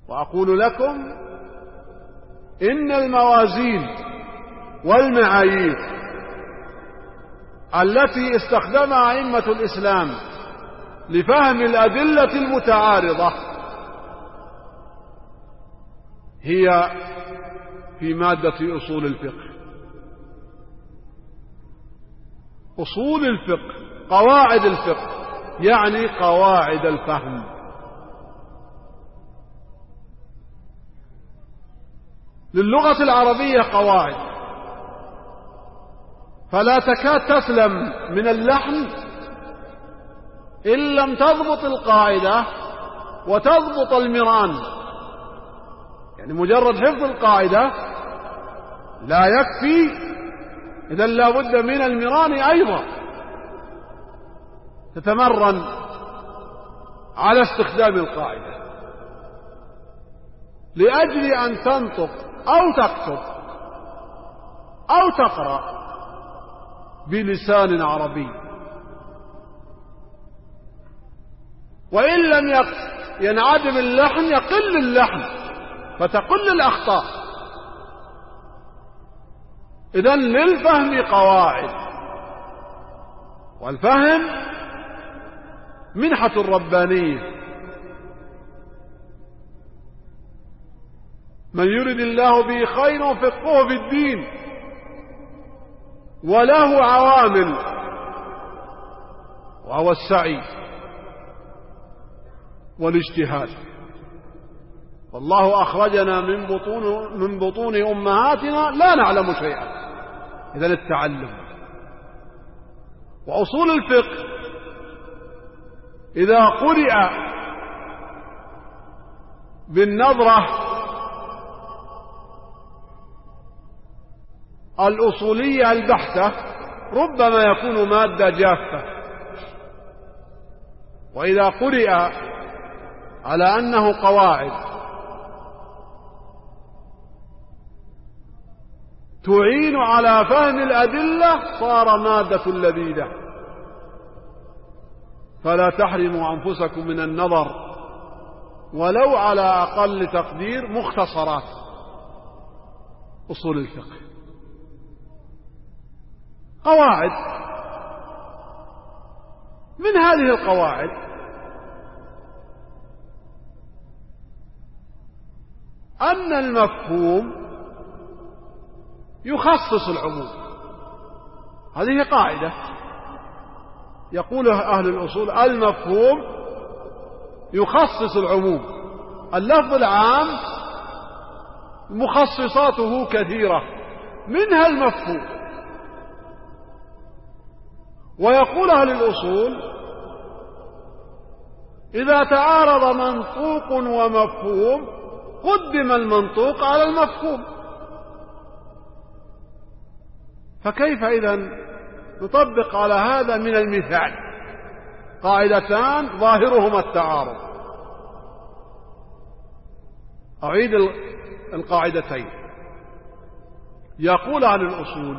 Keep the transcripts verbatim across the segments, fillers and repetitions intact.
وأقول لكم إن الموازين والمعايير التي استخدمها أئمة الإسلام لفهم الأدلة المتعارضة هي في مادة أصول الفقه. أصول الفقه، قواعد الفقه، يعني قواعد الفهم. للغة العربية قواعد، فلا تكاد تسلم من اللحن إن لم تضبط القاعدة وتضبط المران. يعني مجرد حفظ القاعدة لا يكفي، إذن لا بد من المران أيضا، تتمرن على استخدام القاعدة لأجل أن تنطق أو تكتب أو تقرأ بلسان عربي. وإن لم ينعدم اللحن يقل اللحن فتقل الأخطاء. إذن للفهم قواعد، والفهم منحة ربانية. من يرد الله به خيرا يفقهه في الدين، وله عوامل وهو السعي والاجتهاد. والله أخرجنا من بطون من بطون أمهاتنا لا نعلم شيئا. إذن التعلم. وأصول الفقه إذا قرئ بالنظرة الأصولية البحتة ربما يكون مادة جافة، وإذا قرئ على أنه قواعد تعين على فهم الأدلة صار مادة لذيذة. فلا تحرموا أنفسكم من النظر ولو على أقل تقدير مختصرات أصول الفقه. قواعد، من هذه القواعد أن المفهوم يخصص العموم. هذه قاعدة يقولها أهل الأصول: المفهوم يخصص العموم. اللفظ العام مخصصاته كثيرة، منها المفهوم. ويقول أهل الأصول: إذا تعارض منطوق ومفهوم قدم المنطوق على المفهوم. فكيف إذن نطبق على هذا من المثال قاعدتان ظاهرهما التعارض؟ أعيد القاعدتين. يقول عن الأصول: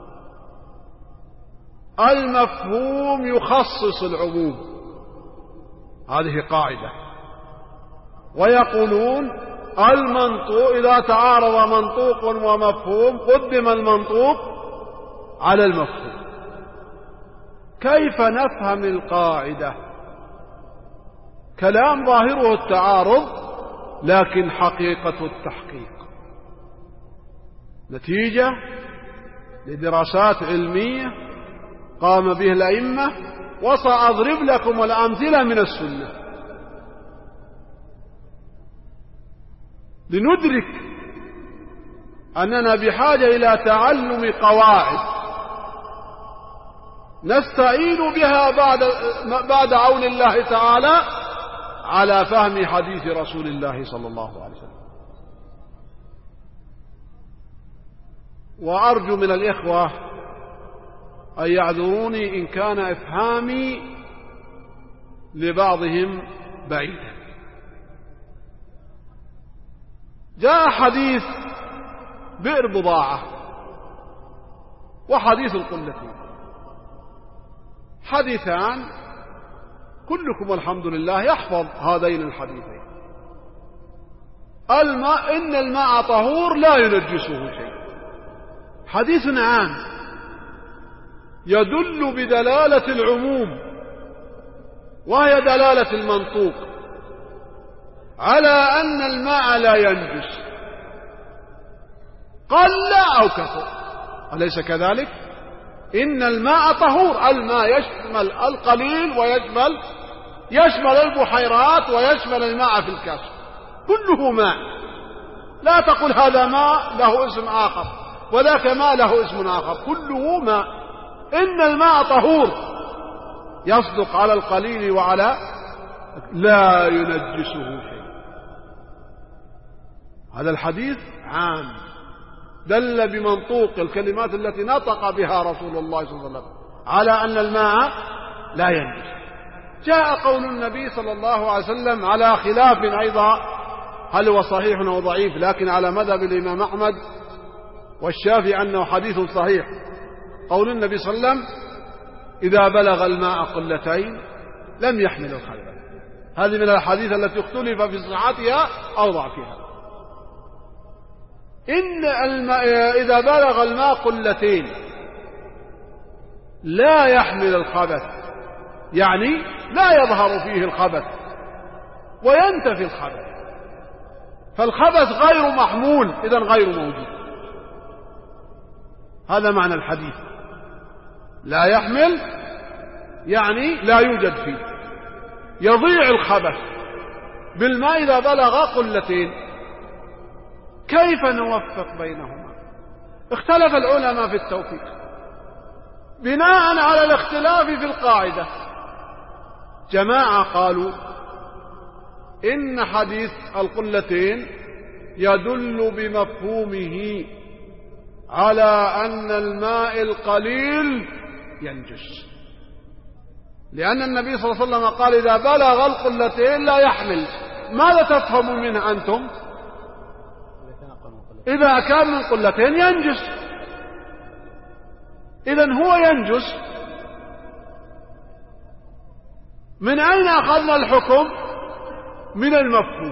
المفهوم يخصص العموم، هذه قاعدة. ويقولون: المنطوق إذا تعارض منطوق ومفهوم قدم المنطوق على المفهوم. كيف نفهم القاعدة؟ كلام ظاهره التعارض لكن حقيقة التحقيق نتيجة لدراسات علمية قام به الأئمة، وسأضرب لكم الأمثلة من السنة لندرك أننا بحاجة إلى تعلم قواعد نستعين بها بعد, بعد عون الله تعالى على فهم حديث رسول الله صلى الله عليه وسلم. وأرجو من الإخوة أن يعذروني إن كان إفهامي لبعضهم بعيدا. جاء حديث بئر بضاعة وحديث القلتين، حديثان كلكم والحمد لله يحفظ هذين الحديثين. الماء إن الماء طهور لا ينجسه شيء، حديث عام يدل بدلالة العموم وهي دلالة المنطوق على أن الماء لا ينجس قل أو كثر، أليس كذلك؟ إن الماء طهور، الماء يشمل القليل ويشمل يشمل البحيرات ويشمل الماء في الكاس، كله ماء، لا تقل هذا ماء له اسم آخر وذاك ماء له اسم آخر، كله ماء. إن الماء طهور يصدق على القليل وعلى لا ينجسه شيء. هذا الحديث عام دل بمنطوق الكلمات التي نطق بها رسول الله صلى الله عليه وسلم على أن الماء لا ينجس. جاء قول النبي صلى الله عليه وسلم على خلاف أيضا هل هو صحيح أو ضعيف، لكن على مذهب الإمام أحمد والشافعي أنه حديث صحيح. قول النبي صلى الله عليه وسلم إذا بلغ الماء قلتين لم يحمل الخبث. هذه من الأحاديث التي اختلف في صحتها أو ضعفها. إن الماء إذا بلغ الماء قلتين لا يحمل الخبث، يعني لا يظهر فيه الخبث وينتفي الخبث، فالخبث غير محمول إذن غير موجود. هذا معنى الحديث، لا يحمل يعني لا يوجد فيه، يضيع الخبث بالماء إذا بلغ قلتين. كيف نوفق بينهما؟ اختلف العلماء في التوفيق بناء على الاختلاف في القاعدة. جماعة قالوا إن حديث القلتين يدل بمفهومه على أن الماء القليل ينجس، لأن النبي صلى الله عليه وسلم قال إذا بلغ القلتين لا يحمل. ماذا تفهم منه أنتم؟ إذا كان من قلتين ينجس، إذن هو ينجس. من أين أخذنا الحكم؟ من المفهوم.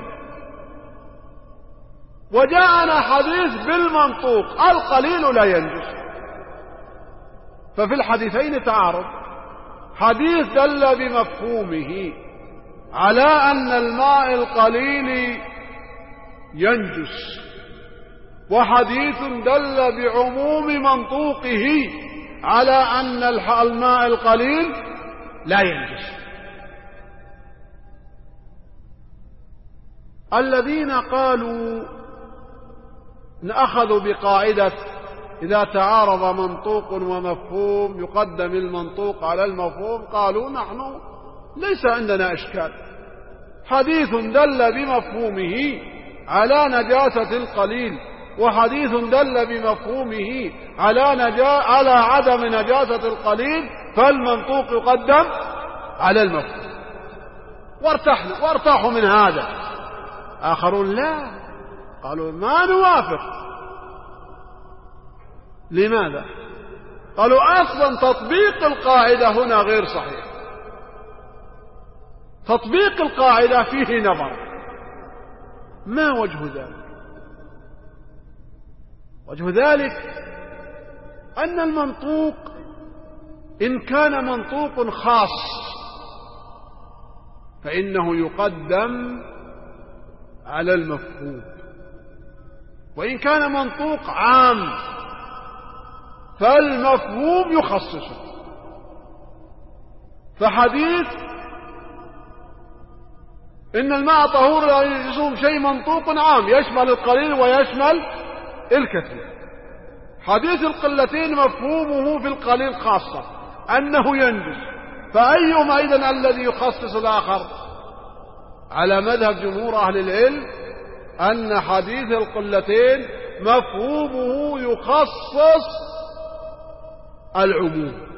وجاءنا حديث بالمنطوق القليل لا ينجس، ففي الحديثين تعارض. حديث دل بمفهومه على أن الماء القليل ينجس، وحديث دل بعموم منطوقه على أن الماء القليل لا ينجس. الذين قالوا أخذوا بقاعدة إذا تعارض منطوق ومفهوم يقدم المنطوق على المفهوم، قالوا نحن ليس عندنا إشكال، حديث دل بمفهومه على نجاسة القليل وحديث دل بمفهومه على, نجا على عدم نجاسة القليل، فالمنطوق يقدم على المفهوم. وارتحنا وارتاحوا من هذا. آخرون لا، قالوا ما نوافق. لماذا؟ قالوا أصلا تطبيق القاعدة هنا غير صحيح، تطبيق القاعدة فيه نظر. ما وجه ذلك؟ وجه ذلك أن المنطوق إن كان منطوق خاص فإنه يقدم على المفهوم، وإن كان منطوق عام فالمفهوم يخصصه. فحديث إن الماء طهور لا ينجسه شيء منطوق عام يشمل القليل ويشمل الكثير. حديث القلتين مفهومه في القليل خاصة أنه ينجس، فأيهما إذن الذي يخصص الآخر؟ على مذهب جمهور أهل العلم أن حديث القلتين مفهومه يخصص العموم،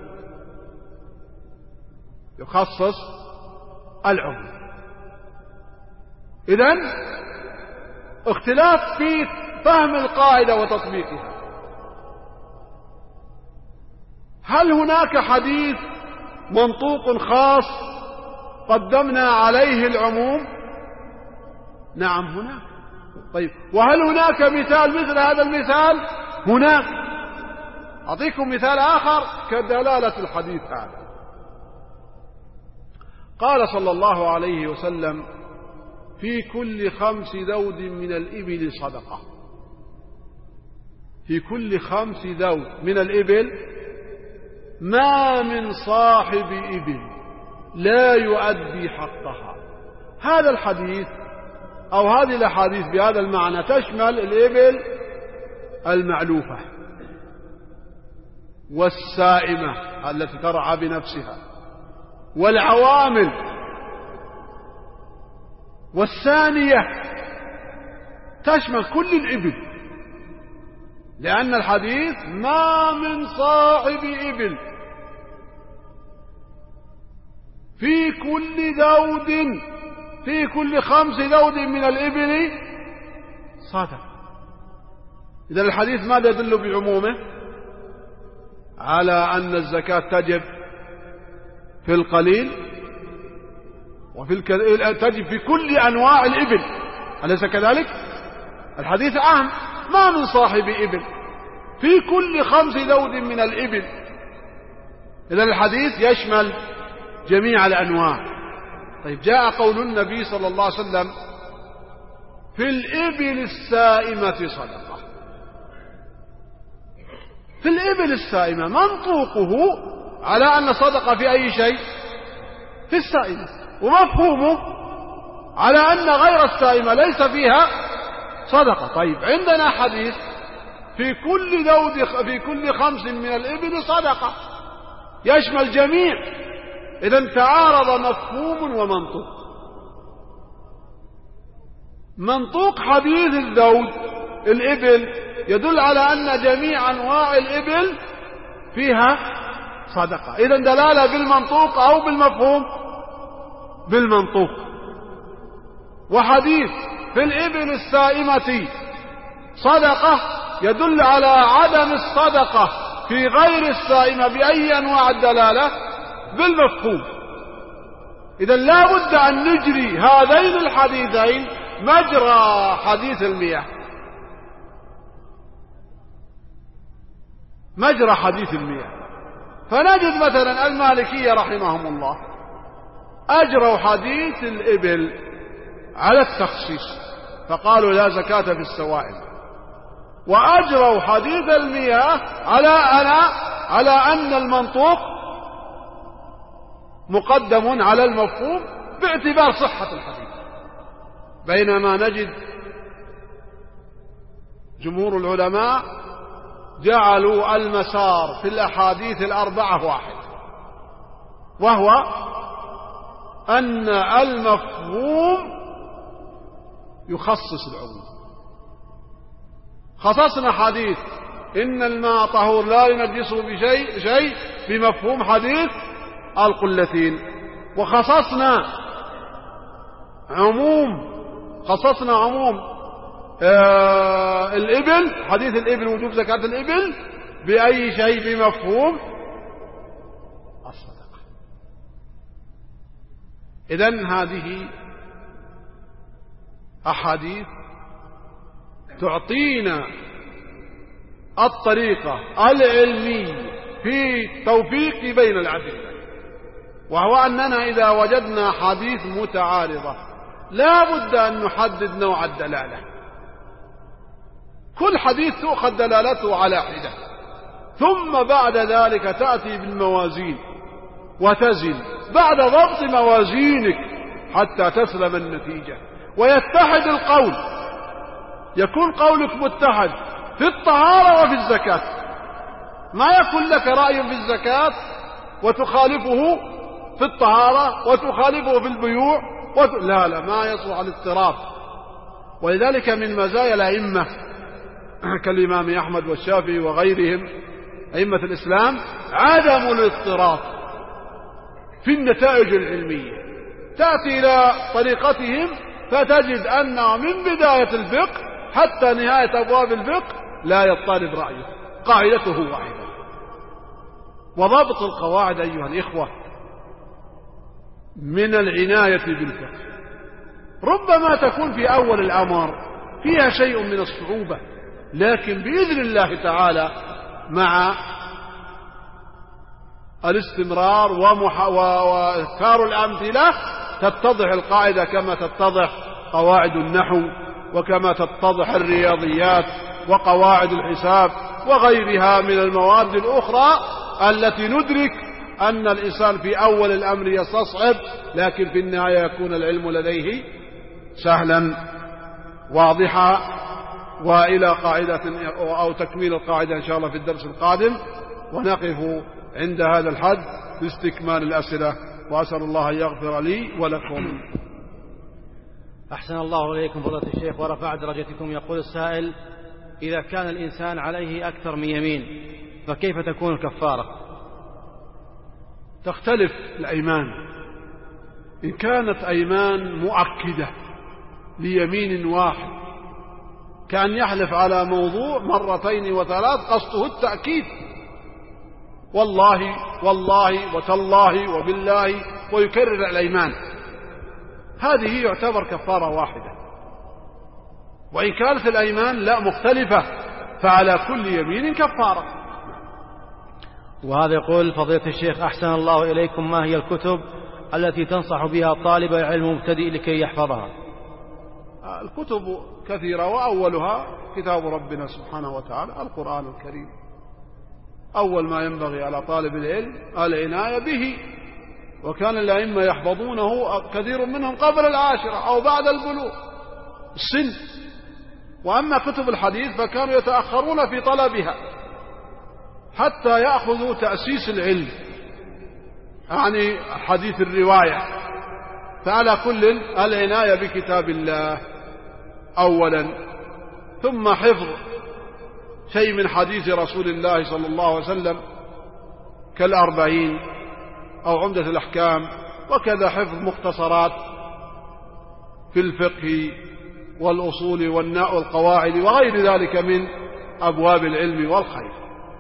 يخصص العموم. إذن اختلاف في فهم القاعدة وتطبيقها. هل هناك حديث منطوق خاص قدمنا عليه العموم؟ نعم هناك، طيب وهل هناك مثال مثل هذا المثال؟ هناك. أعطيكم مثال آخر كدلالة الحديث هذا. قال صلى الله عليه وسلم: في كل خمس ذود من الإبل صدقة. في كل خمس ذود من الإبل ما من صاحب إبل لا يؤدي حقها. هذا الحديث أو هذه الأحاديث بهذا المعنى تشمل الإبل المعلوفة والسائمة التي ترعى بنفسها والعوامل والثانية، تشمل كل الإبل، لأن الحديث ما من صاحب إبل في كل ذود في كل خمس ذود من الإبل صدقة. إذا الحديث ماذا يدل بعمومه؟ على أن الزكاة تجب في القليل وفي الكثير، تجب في كل أنواع الإبل، أليس كذلك؟ الحديث عام، ما من صاحب إبل في كل خمس ذود من الإبل. إذا الحديث يشمل جميع الأنواع. طيب جاء قول النبي صلى الله عليه وسلم: في الإبل السائمة صدقة. في الإبل السائمة منطوقه على أن صدقة في أي شيء؟ في السائمة، ومفهومه على أن غير السائمة ليس فيها صدقة. طيب عندنا حديث في كل ذود في كل خمس من الإبل صدقة يشمل جميع. إذا تعارض مفهوم ومنطوق. منطوق حديث الذود الإبل يدل على أن جميع أنواع الإبل فيها صدقة. إذا دلالة بالمنطوق أو بالمفهوم؟ بالمنطوق. وحديث في الإبل السائمة صدقة يدل على عدم الصدقة في غير السائمة بأي أنواع الدلالة؟ بالمفهوم. إذا لا بد أن نجري هذين الحديثين مجرى حديث المياه، مجرى حديث المياه. فنجد مثلا المالكية رحمهم الله أجروا حديث الإبل على التخصيص فقالوا لا زكاة في السوائم، وأجروا حديث المياه على أنا على أن المنطوق مقدم على المفهوم باعتبار صحة الحديث. بينما نجد جمهور العلماء جعلوا المسار في الأحاديث الأربعة واحد، وهو أن المفهوم يخصص العموم. خصصنا حديث إن الماء طهور لا ينجسه بشيء شيء بمفهوم حديث القلتين، وخصصنا عموم خصصنا عموم آه الإبل، حديث الإبل وجوب زكاة الإبل بأي شيء بمفهوم الصدقة. إذن هذه أحاديث تعطينا الطريقة العلمية في توفيق بين الأدلة، وهو أننا إذا وجدنا حديث متعارضة لا بد أن نحدد نوع الدلالة. كل حديث تؤخذ دلالته على حدة، ثم بعد ذلك تأتي بالموازين وتزن بعد ضبط موازينك حتى تسلم النتيجة ويتحد القول، يكون قولك متحد في الطهارة وفي الزكاة. ما يكون لك رأي في الزكاة وتخالفه في الطهارة وتخالفه في البيوع وت... لا لا ما يصلح الاضطراب. ولذلك من مزايا الأئمة كالإمام أحمد والشافعي وغيرهم أئمة الإسلام عدم الاضطراب في النتائج العلمية. تأتي إلى طريقتهم فتجد أن من بداية الفقه حتى نهاية أبواب الفقه لا يضطرب رأيه، قاعدته واحدة. وضبط القواعد أيها الإخوة من العناية بالفقه. ربما تكون في أول الأمر فيها شيء من الصعوبة، لكن بإذن الله تعالى مع الاستمرار وإذكار الأمثلة تتضح القاعدة كما تتضح قواعد النحو، وكما تتضح الرياضيات وقواعد الحساب وغيرها من المواد الأخرى التي ندرك أن الإنسان في أول الأمر يستصعب، لكن في النهاية يكون العلم لديه سهلا واضحا. وإلى قاعدة أو تكميل القاعدة إن شاء الله في الدرس القادم، ونقف عند هذا الحد لاستكمال الأسئلة، وأسأل الله أن يغفر لي ولكم. أحسن الله إليكم فضيلة الشيخ ورفع درجتكم. يقول السائل: إذا كان الإنسان عليه أكثر من يمين فكيف تكون الكفارة؟ تختلف الأيمان. إن كانت أيمان مؤكدة ليمين واحد، كان يحلف على موضوع مرتين وثلاث قصده التأكيد، والله والله وتالله وبالله، ويكرر الأيمان، هذه يعتبر كفارة واحدة. وإن كانت الأيمان لا مختلفة فعلى كل يمين كفارة. وهذا يقول فضيلة الشيخ: أحسن الله إليكم، ما هي الكتب التي تنصح بها طالب العلم مبتدئ لكي يحفظها؟ الكتب كثيرة، وأولها كتاب ربنا سبحانه وتعالى القرآن الكريم. أول ما ينبغي على طالب العلم العناية به، وكان الأئمة يحفظونه كثير منهم قبل العاشرة أو بعد البلوغ السن. وأما كتب الحديث فكانوا يتأخرون في طلبها حتى يأخذوا تأسيس العلم، يعني حديث الرواية. فعلى كل العناية بكتاب الله أولا، ثم حفظ شيء من حديث رسول الله صلى الله عليه وسلم كالأربعين أو عمدة الأحكام، وكذا حفظ مختصرات في الفقه والأصول والقواعد وغير ذلك من أبواب العلم والخير.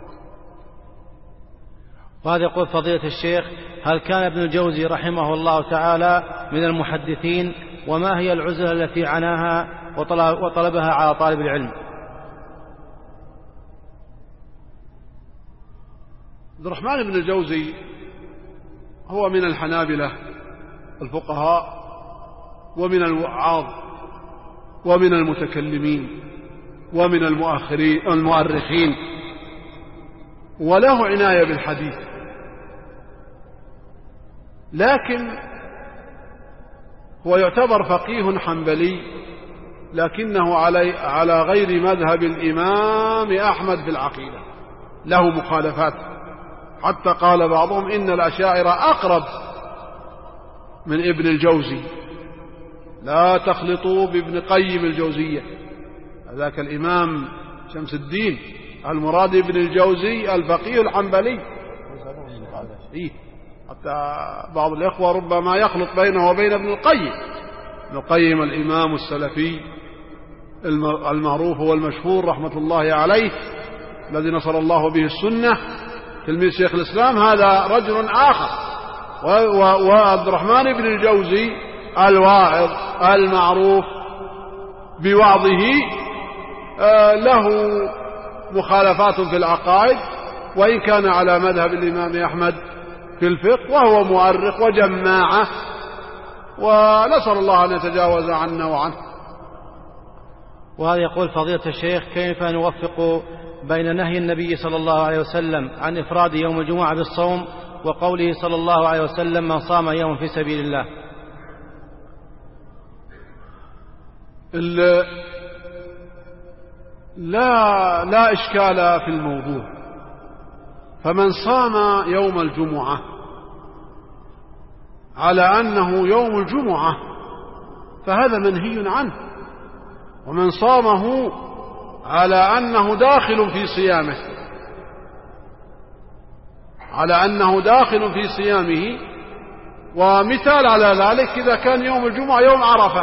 وهذا يقول فضيلة الشيخ: هل كان ابن الجوزي رحمه الله تعالى من المحدثين؟ وما هي العزلة التي عناها وطلبها على طالب العلم؟ عبد الرحمن بن الجوزي هو من الحنابلة الفقهاء، ومن الوعاظ، ومن المتكلمين، ومن المؤرخين، وله عناية بالحديث، لكن هو يعتبر فقيه حنبلي، لكنه علي على غير مذهب الإمام أحمد في العقيدة، له مخالفات، حتى قال بعضهم إن الأشاعرة أقرب من ابن الجوزي، لا تخلطوا بابن قيم الجوزية، ذاك الإمام شمس الدين، المراد ابن الجوزي الفقيه الحنبلي. حتى بعض الإخوة ربما يخلط بينه وبين ابن القيم. ابن القيم الإمام السلفي المعروف والمشهور رحمة الله عليه، الذي نصر الله به السنة، تلميذ شيخ الإسلام، هذا رجل آخر. وعبد الرحمن بن الجوزي الواعظ المعروف بوعظه له مخالفات في العقائد، وإن كان على مذهب الإمام أحمد في الفقه، وهو مؤرخ وجماعة، ونسأل الله أن يتجاوز عنا وعنه. وهذا يقول فضيلة الشيخ: كيف نوفق بين نهي النبي صلى الله عليه وسلم عن إفراد يوم الجمعة بالصوم وقوله صلى الله عليه وسلم: من صام يوم في سبيل الله؟ لا لا إشكال في الموضوع. فمن صام يوم الجمعة على أنه يوم الجمعة فهذا منهي عنه، ومن صامه على أنه داخل في صيامه على أنه داخل في صيامه ومثال على ذلك إذا كان يوم الجمعة يوم عرفة،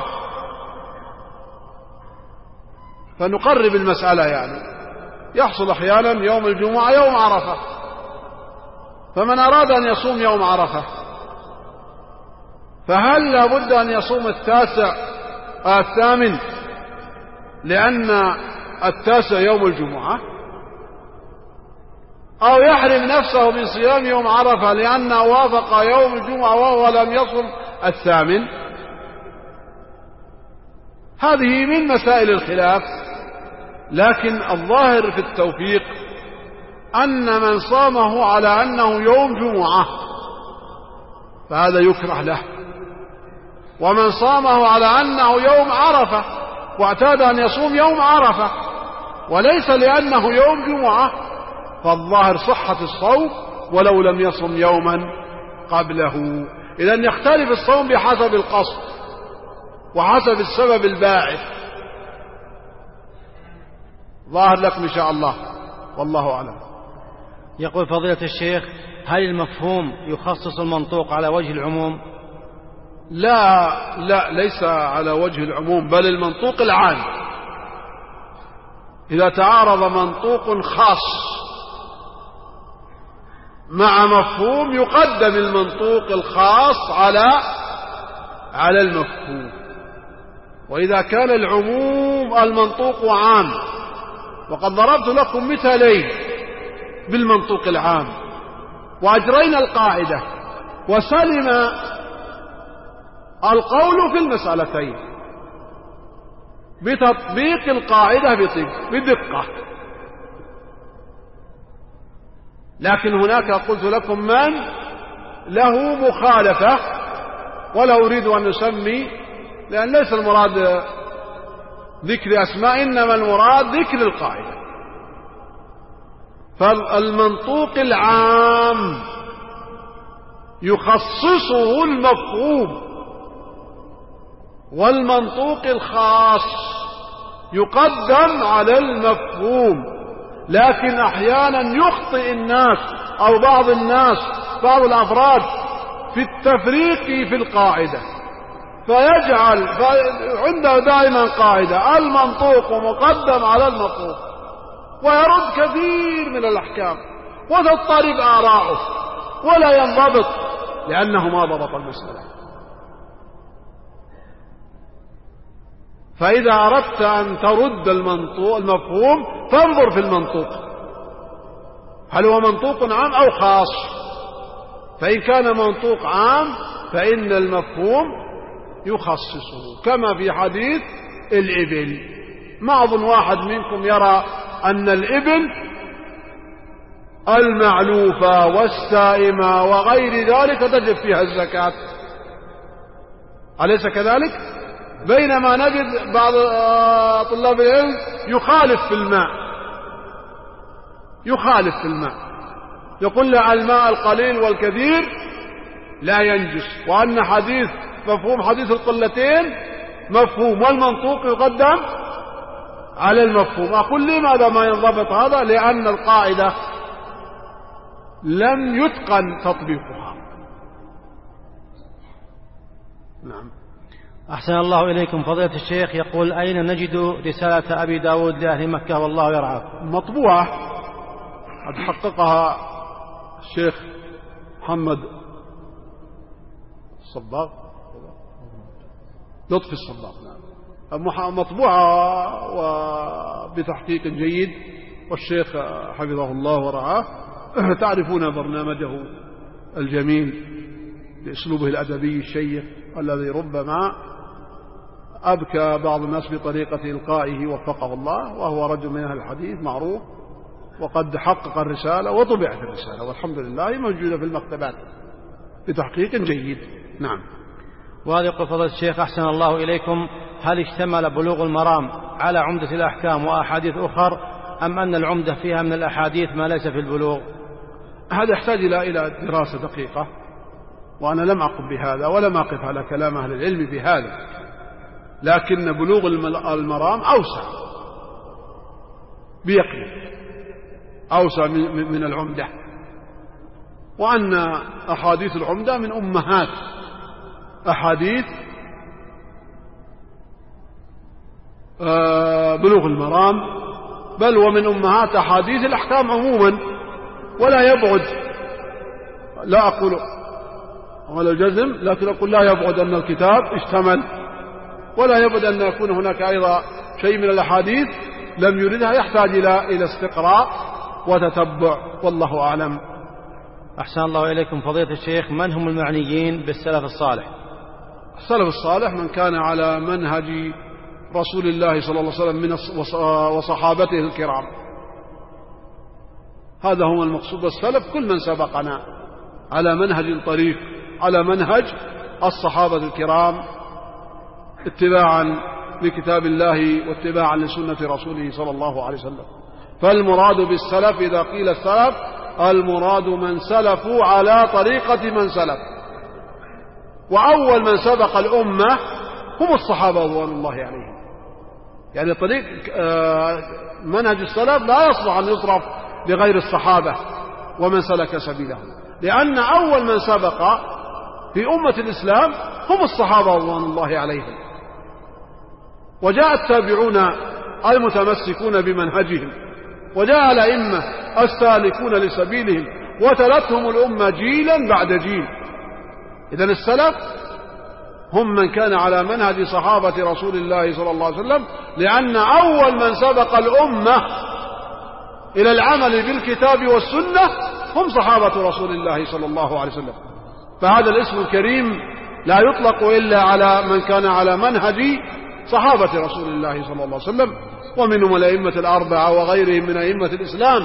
فنقرب المسألة، يعني يحصل أحيانا يوم الجمعة يوم عرفة، فمن أراد أن يصوم يوم عرفة فهل لابد أن يصوم التاسع الثامن لأن التاسع يوم الجمعة، أو يحرم نفسه من صيام يوم عرفة لأنه وافق يوم الجمعة وهو لم يصم الثامن. هذه من مسائل الخلاف، لكن الظاهر في التوفيق أن من صامه على أنه يوم جمعة فهذا يكره له، ومن صامه على أنه يوم عرفة واعتاد أن يصوم يوم عرفة وليس لأنه يوم جمعة فالظاهر صحة الصوم ولو لم يصم يوما قبله. إذن يختلف الصوم بحسب القصد وحسب السبب الباعث. ظاهر لكم إن شاء الله، والله أعلم. يقول فضيلة الشيخ: هل المفهوم يخصص المنطوق على وجه العموم؟ لا لا ليس على وجه العموم، بل المنطوق العام. إذا تعارض منطوق خاص مع مفهوم يقدم المنطوق الخاص على على المفهوم. وإذا كان العموم المنطوق عام، وقد ضربت لكم مثالين بالمنطوق العام وأجرينا القاعدة وسلم القول في المسألتين بتطبيق القاعدة بدقة. لكن هناك قلت لكم من له مخالفة، ولا أريد أن نسمي، لأن ليس المراد ذكر أسماء، إنما المراد ذكر القاعدة. فالمنطوق العام يخصصه المفهوم، والمنطوق الخاص يقدم على المفهوم. لكن أحيانا يخطئ الناس أو بعض الناس بعض الأفراد في التفريق في القاعدة، فيجعل عنده دائما قاعدة المنطوق مقدم على المفهوم، ويرد كثير من الأحكام وتضطرب آراؤه ولا ينضبط لأنه ما ضبط المسألة. فإذا أردت أن ترد المنطوق المفهوم فانظر في المنطوق هل هو منطوق عام أو خاص. فإن كان منطوق عام فإن المفهوم يخصصه، كما في حديث الإبل. ما أظن واحد منكم يرى أن الإبل المعلوفة والسائمة وغير ذلك تجب فيها الزكاة، أليس كذلك؟ بينما نجد بعض طلاب العلم يخالف في الماء يخالف في الماء يقول لا، الماء القليل والكثير لا ينجس، وأن حديث مفهوم حديث القلتين مفهوم والمنطوق يقدم على المفهوم. أقول لماذا ما ينضبط هذا؟ لأن القاعدة لم يتقن تطبيقها. نعم. أحسن الله إليكم فضيلة الشيخ. يقول: أين نجد رسالة أبي داود لأهل مكة والله يرعاكم؟ مطبوعة، قد حققها الشيخ محمد الصباغ لطفي الصباغ. نعم، مطبوعة وبتحقيق جيد، والشيخ حفظه الله ورعاه تعرفون برنامجه الجميل بأسلوبه الأدبي الشيق الذي ربما أبكى بعض الناس بطريقة إلقائه وفقه الله، وهو رجل من أهل الحديث معروف، وقد حقق الرسالة وطبعت الرسالة والحمد لله موجودة في المكتبات بتحقيق جيد. نعم. وهذا يقول فضيلة الشيخ: أحسن الله إليكم، هل اشتمل بلوغ المرام على عمدة الأحكام وأحاديث أخر، أم أن العمدة فيها من الأحاديث ما ليس في البلوغ؟ هذا يحتاج إلى دراسة دقيقة، وأنا لم أقف بهذا ولم أقف على كلام أهل العلم في هذا، لكن بلوغ المرام أوسع بيقين، أوسع من العمدة، وأن أحاديث العمدة من أمهات أحاديث بلوغ المرام، بل ومن أمهات أحاديث الأحكام عموما. ولا يبعد، لا أقول ولا الجزم، لكن أقول لا يبعد أن الكتاب اشتمل، ولا يبعد أن يكون هناك أيضا شيء من الأحاديث لم يردها يحتاج إلى إلى استقراء وتتبع، والله أعلم. أحسن الله إليكم فضيلة الشيخ، من هم المعنيين بالسلف الصالح؟ السلف الصالح من كان على منهج رسول الله صلى الله عليه وسلم من وصحابته الكرام، هذا هو المقصود بالسلف، كل من سبقنا على منهج طريق، على منهج الصحابة الكرام اتباعا لكتاب الله واتباعا لسنة رسوله صلى الله عليه وسلم. فالمراد بالسلف إذا قيل السلف المراد من سلفوا على طريقة من سلف، وأول من سبق الأمة هم الصحابة رضوان الله عليهم. يعني طريق منهج السلف لا يصلح أن يصرف لغير الصحابة ومن سلك سبيلهم، لأن أول من سبق في أمة الإسلام هم الصحابة رضوان الله عليهم، وجاء التابعون المتمسكون بمنهجهم، وجاء الأئمة السالكون لسبيلهم، وتلتهم الأمة جيلا بعد جيل. إذن السلف هم من كان على منهج صحابة رسول الله صلى الله عليه وسلم، لأن أول من سبق الأمة إلى العمل بالكتاب والسنة هم صحابة رسول الله صلى الله عليه وسلم. فهذا الاسم الكريم لا يطلق إلا على من كان على منهج صحابة رسول الله صلى الله عليه وسلم، ومنهم الأئمة الأربعة وغيرهم من أئمة الإسلام.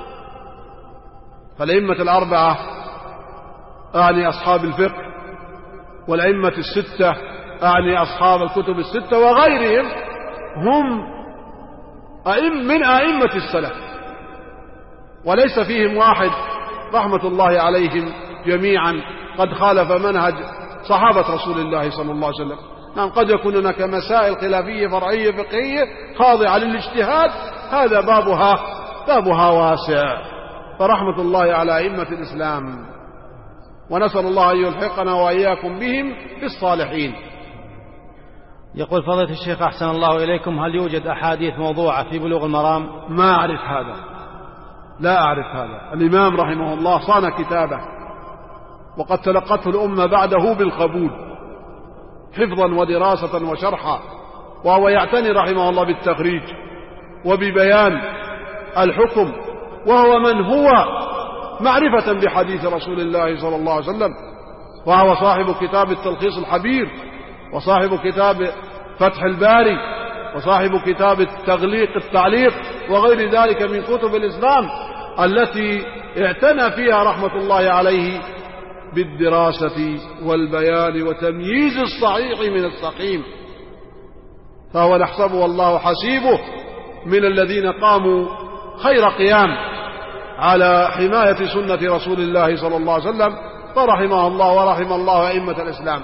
فالأئمة الأربعة أعني أصحاب الفقه، والأئمة الستة أعني أصحاب الكتب الستة، وغيرهم هم أئم من أئمة السلف، وليس فيهم واحد رحمة الله عليهم جميعا قد خالف منهج صحابة رسول الله صلى الله عليه وسلم. نعم، قد يكون هناك مسائل خلافية فرعية فقهية خاضعة للاجتهاد، هذا بابها بابها واسع، فرحمة الله على أئمة الإسلام، ونسأل الله أن يلحقنا وإياكم بهم بالصالحين. يقول فضيلة الشيخ أحسن الله إليكم، هل يوجد أحاديث موضوعة في بلوغ المرام؟ ما أعرف هذا، لا أعرف هذا. الإمام رحمه الله صان كتابه، وقد تلقته الأمة بعده بالقبول حفظا ودراسة وشرحا، وهو يعتني رحمه الله بالتخريج وببيان الحكم، وهو من هو معرفة بحديث رسول الله صلى الله عليه وسلم، وهو صاحب كتاب التلخيص الحبير، وصاحب كتاب فتح الباري، وصاحب كتاب التغليق التعليق، وغير ذلك من كتب الإسلام التي اعتنى فيها رحمة الله عليه بالدراسة والبيان وتمييز الصحيح من السقيم. فهو نحسبه والله حسيبه من الذين قاموا خير قيام على حماية سنة رسول الله صلى الله عليه وسلم، فرحمه الله ورحم الله أئمة الإسلام.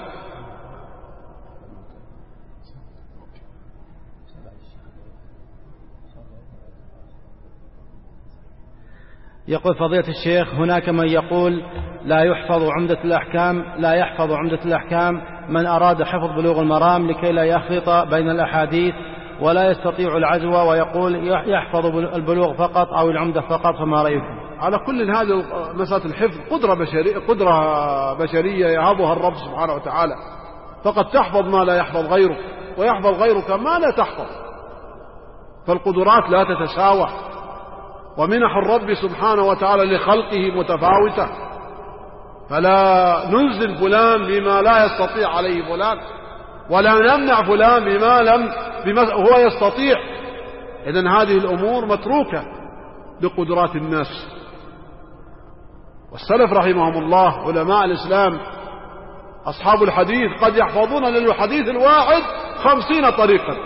يقول فضيلة الشيخ، هناك من يقول لا يحفظ عمدة الأحكام لا يحفظ عمدة الأحكام من أراد حفظ بلوغ المرام لكي لا يخلط بين الأحاديث ولا يستطيع العزو، ويقول يحفظ البلوغ فقط أو العمدة فقط، فما رأيكم؟ على كل هذه مسألة الحفظ قدرة بشرية, قدرة بشرية يهبها الرب سبحانه وتعالى، فقد تحفظ ما لا يحفظ غيرك، ويحفظ غيرك ما لا تحفظ، فالقدرات لا تتساوى، ومنح الرب سبحانه وتعالى لخلقه متفاوتة، فلا ننزل فلان بما لا يستطيع عليه فلان، ولا نمنع فلان بما لم بما هو يستطيع. إذن هذه الأمور متروكة لقدرات الناس. والسلف رحمهم الله علماء الإسلام أصحاب الحديث قد يحفظون للحديث الواحد خمسين طريقا،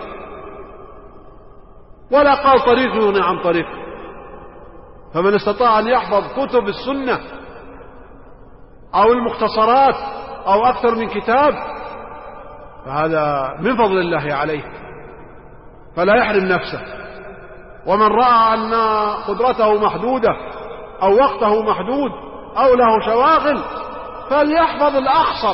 ولا قال طريق يغني عن طريق. فمن استطاع أن يحفظ كتب السنة أو المختصرات أو أكثر من كتاب فهذا من فضل الله عليه، فلا يحرم نفسه. ومن رأى أن قدرته محدودة أو وقته محدود أو له شواغل فليحفظ الأخصر،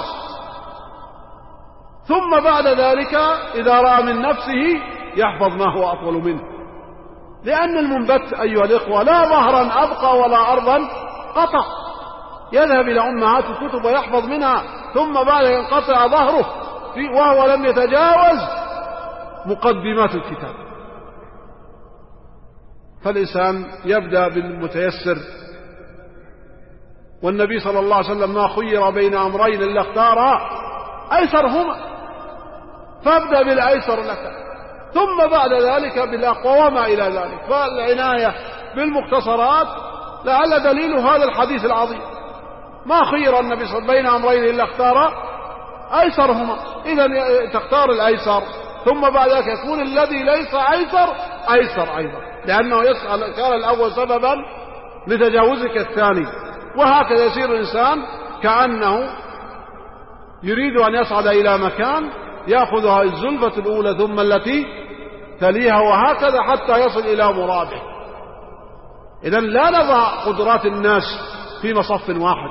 ثم بعد ذلك إذا رأى من نفسه يحفظ ما هو أطول منه، لأن المنبت أيها الإخوة لا ظهرا أبقى ولا أرضا قطع، يذهب إلى أمهات الكتب ويحفظ منها، ثم بعد ينقطع ظهره وهو لم يتجاوز مقدمات الكتاب. فالإنسان يبدأ بالمتيسر، والنبي صلى الله عليه وسلم ما خير بين أمرين إلا اختار أيسرهما، فابدأ بالأيسر لك، ثم بعد ذلك بالأقوى وما إلى ذلك. فالعناية بالمختصرات لعل دليل هذا الحديث العظيم، ما خير النبي صلى الله عليه وسلم بين أمرين إلا اختار أيسرهما، إذن تختار الأيسر، ثم بعد ذلك يكون الذي ليس أيسر أيسر أيضا، لأنه يسأل كان الأول سببا لتجاوزك الثاني. وهكذا يصير الإنسان كأنه يريد أن يصعد إلى مكان يأخذها الزلفة الأولى ثم التي تليها، وهكذا حتى يصل إلى مراده. إذن لا نضع قدرات الناس في مصف واحد،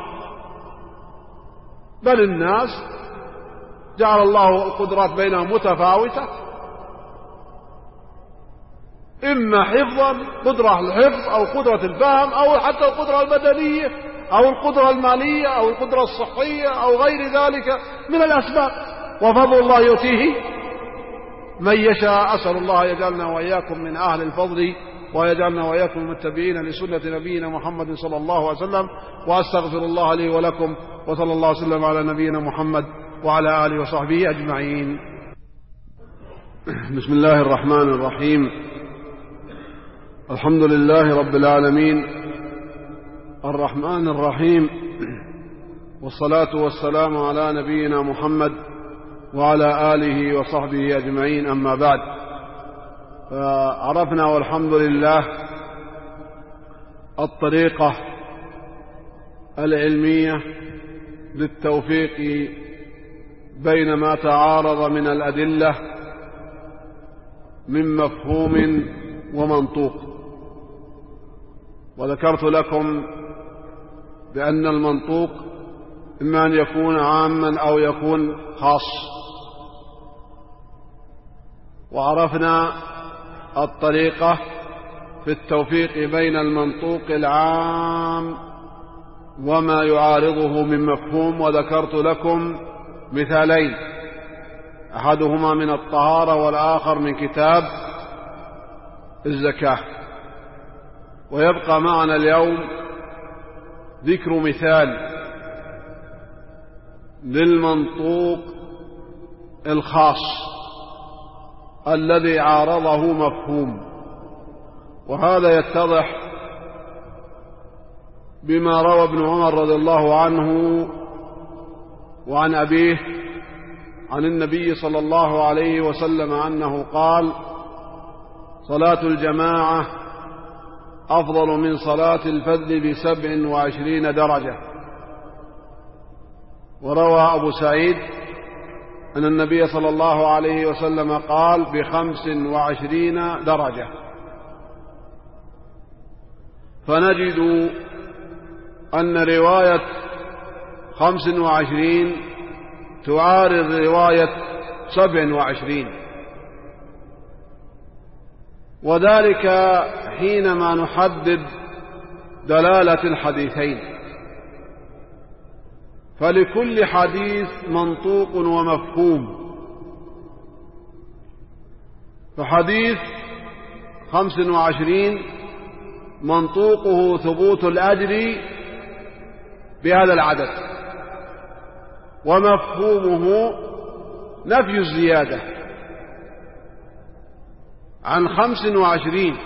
بل الناس جعل الله القدرات بينهم متفاوتة، إما حفظا قدرة الحفظ أو قدرة الفهم أو حتى القدرة البدنية أو القدرة المالية أو القدرة الصحية أو غير ذلك من الأسباب، وفضل الله يؤتيه من يشاء. أسأل الله يجعلنا وإياكم من أهل الفضل، ويجعلنا وإياكم متبعين لسنة نبينا محمد صلى الله عليه وسلم. وأستغفر الله لي ولكم، وصلى الله وسلم على نبينا محمد وعلى آله وصحبه أجمعين. بسم الله الرحمن الرحيم. الحمد لله رب العالمين الرحمن الرحيم، والصلاة والسلام على نبينا محمد وعلى آله وصحبه أجمعين. أما بعد، فعرفنا والحمد لله الطريقة العلمية للتوفيق بين ما تعارض من الأدلة من مفهوم ومنطوق. وذكرت لكم بأن المنطوق إما أن يكون عاما أو يكون خاص، وعرفنا الطريقة في التوفيق بين المنطوق العام وما يعارضه من مفهوم، وذكرت لكم مثالين، أحدهما من الطهارة والآخر من كتاب الزكاة. ويبقى معنا اليوم ذكر مثال للمنطوق الخاص الذي عارضه مفهوم، وهذا يتضح بما روى ابن عمر رضي الله عنه وعن أبيه عن النبي صلى الله عليه وسلم أنه قال: صلاة الجماعة أفضل من صلاة الفذ بسبع وعشرين درجة. وروى أبو سعيد أن النبي صلى الله عليه وسلم قال: بخمس وعشرين درجة. فنجد أن رواية خمس وعشرين تعارض رواية سبع وعشرين، وذلك حينما نحدد دلالة الحديثين، فلكل حديث منطوق ومفهوم. فحديث خمس وعشرين منطوقه ثبوت الأجر بهذا العدد، ومفهومه نفي الزيادة عن خمس وعشرين،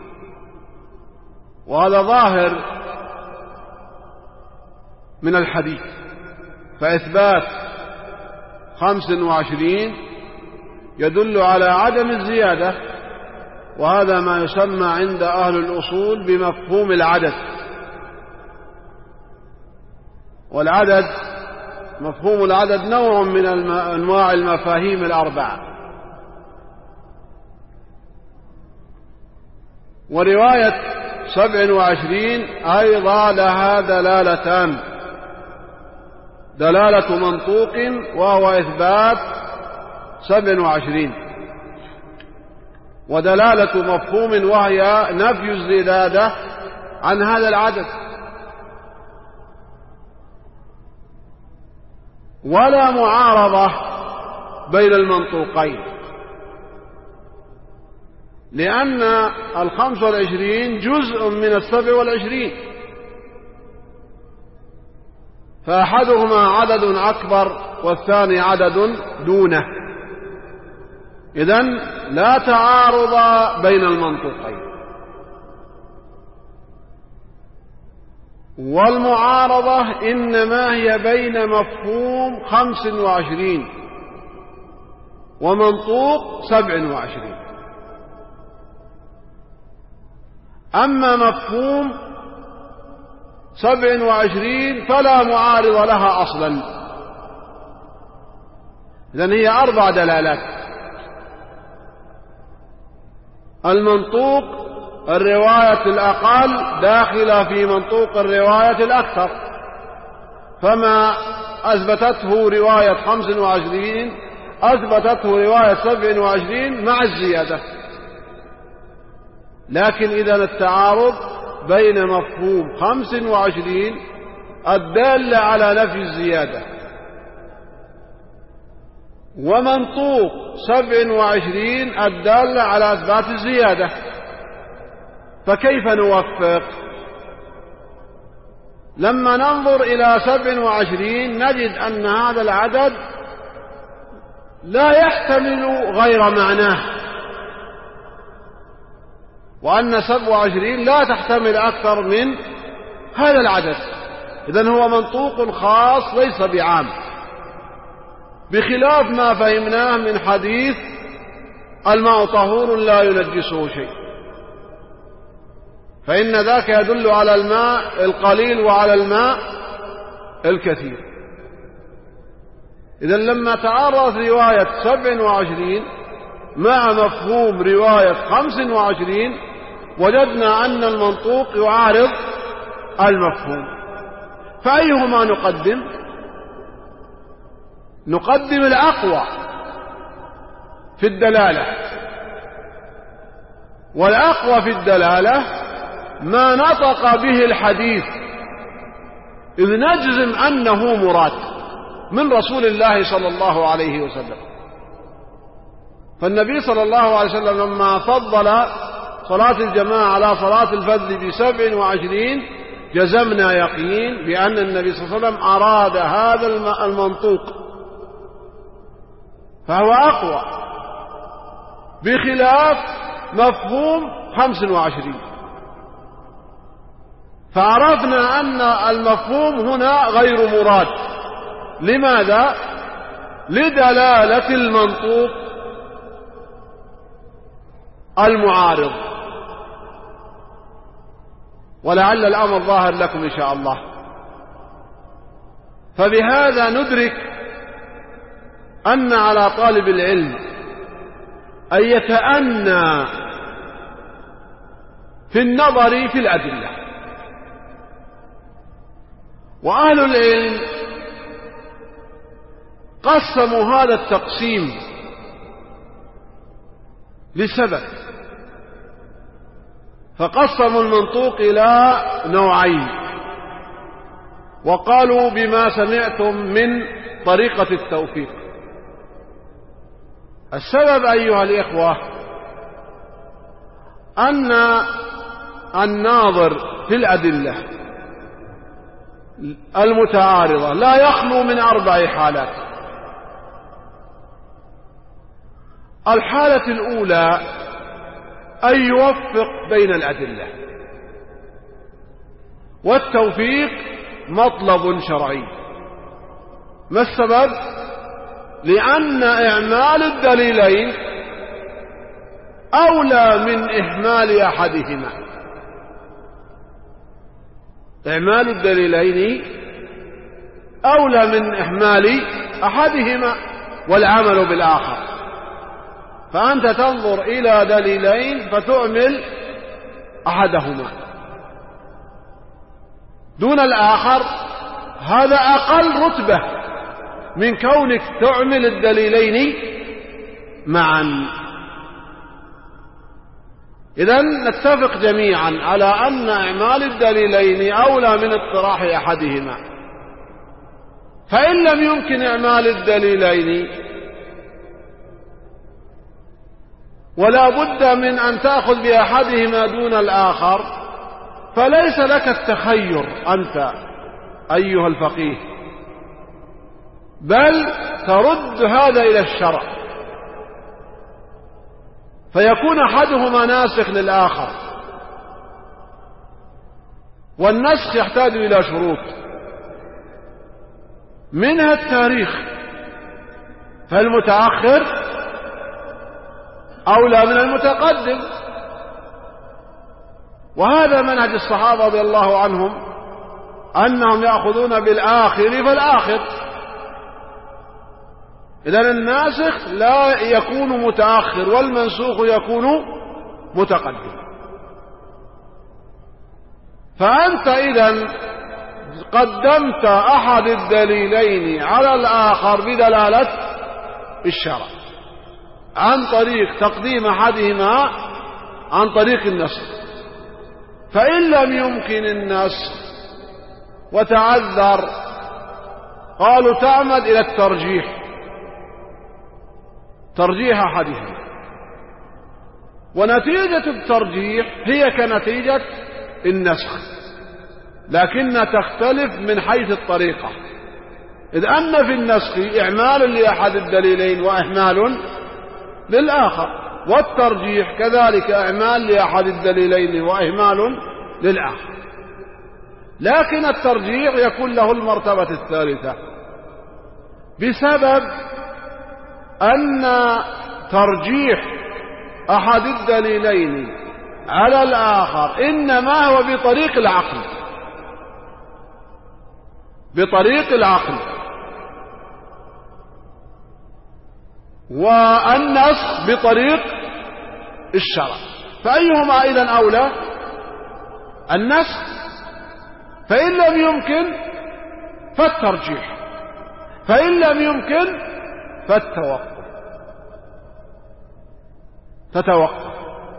وهذا ظاهر من الحديث. فإثبات خمس وعشرين يدل على عدم الزيادة، وهذا ما يسمى عند أهل الأصول بمفهوم العدد. والعدد مفهوم العدد نوع من أنواع المفاهيم الأربعة. ورواية سبع وعشرين أيضا لها دلالتان: دلالة منطوق وهو إثبات سبع وعشرين، ودلالة مفهوم وهي نفي الزيادة عن هذا العدد. ولا معارضة بين المنطوقين، لأن الخمس والعشرين جزء من السبع والعشرين، فأحدهما عدد أكبر والثاني عدد دونه، إذن لا تعارض بين المنطوقين. والمعارضة إنما هي بين مفهوم خمس وعشرين ومنطوق سبع وعشرين. أما مفهوم سبع وعشرين فلا معارض لها أصلا، إذن هي أربع دلالات. المنطوق الرواية الأقل داخلة في منطوق الرواية الأكثر، فما أثبتته رواية خمس وعشرين أثبتته رواية سبع وعشرين مع الزيادة. لكن إذا التعارض بين مفهوم خمس وعشرين الدال على نفي الزيادة ومنطوق سبع وعشرين الدال على إثبات الزيادة، فكيف نوفق؟ لما ننظر إلى سبع وعشرين نجد أن هذا العدد لا يحتمل غير معناه، وأن سبع وعشرين لا تحتمل أكثر من هذا العدد. إذن هو منطوق خاص ليس بعام، بخلاف ما فهمناه من حديث الماء طهور لا ينجسه شيء، فإن ذاك يدل على الماء القليل وعلى الماء الكثير. إذن لما تعارضت رواية سبع وعشرين مع مفهوم رواية خمس وعشرين وجدنا أن المنطوق يعارض المفهوم، فأيهما نقدم؟ نقدم الأقوى في الدلالة، والأقوى في الدلالة ما نطق به الحديث، إذ نجزم أنه مراد من رسول الله صلى الله عليه وسلم. فالنبي صلى الله عليه وسلم لما فضل صلاة الجماعة على صلاة الفذ بسبع وعشرين جزمنا يقين بأن النبي صلى الله عليه وسلم أراد هذا المنطوق، فهو أقوى بخلاف مفهوم خمس وعشرين. فعرفنا أن المفهوم هنا غير مراد. لماذا؟ لدلالة المنطوق المعارض، ولعل الأمر ظاهر لكم إن شاء الله. فبهذا ندرك أن على طالب العلم أن يتأنى في النظر في الأدلة. وأهل العلم قسموا هذا التقسيم لسبب، فقسموا المنطوق إلى نوعين، وقالوا بما سمعتم من طريقة التوفيق. السبب أيها الإخوة أن الناظر في الأدلة المتعارضة لا يخلو من أربع حالات. الحالة الأولى أن يوفق بين الأدلة، والتوفيق مطلب شرعي. ما السبب؟ لأن إعمال الدليلين أولى من إهمال أحدهما. إعمال الدليلين أولى من إهمال أحدهما والعمل بالآخر. فأنت تنظر إلى دليلين فتعمل أحدهما دون الآخر، هذا أقل رتبة من كونك تعمل الدليلين معا. إذن نتفق جميعا على أن إعمال الدليلين أولى من اقتراح أحدهما. فإن لم يمكن إعمال الدليلين ولا بد من أن تأخذ بأحدهما دون الآخر، فليس لك التخير أنت أيها الفقيه، بل ترد هذا إلى الشرع، فيكون أحدهما ناسخ للآخر. والنسخ يحتاج إلى شروط، منها التاريخ، فالمتأخر أولى من المتقدم، وهذا منهج الصحابة رضي الله عنهم أنهم يأخذون بالآخر فالآخر. إذن الناسخ لا يكون متأخر والمنسوخ يكون متقدم. فأنت إذن قدمت أحد الدليلين على الآخر بدلالة الشرع عن طريق تقديم أحدهما عن طريق النسخ. فإن لم يمكن النسخ وتعذر قالوا تعمد إلى الترجيح، ترجيح أحدهما، ونتيجة الترجيح هي كنتيجة النسخ، لكن تختلف من حيث الطريقة، إذ أن في النسخ إعمال لأحد الدليلين وإهمال للآخر، والترجيح كذلك إعمال لأحد الدليلين وإهمال للآخر، لكن الترجيح يكون له المرتبة الثالثة بسبب أن ترجيح أحد الدليلين على الآخر إنما هو بطريق العقل، بطريق العقل، والنسخ بطريق الشرع. فأيهما إذن أولى؟ النسخ. فإن لم يمكن فالترجيح، فإن لم يمكن فالتوقف، تتوقف.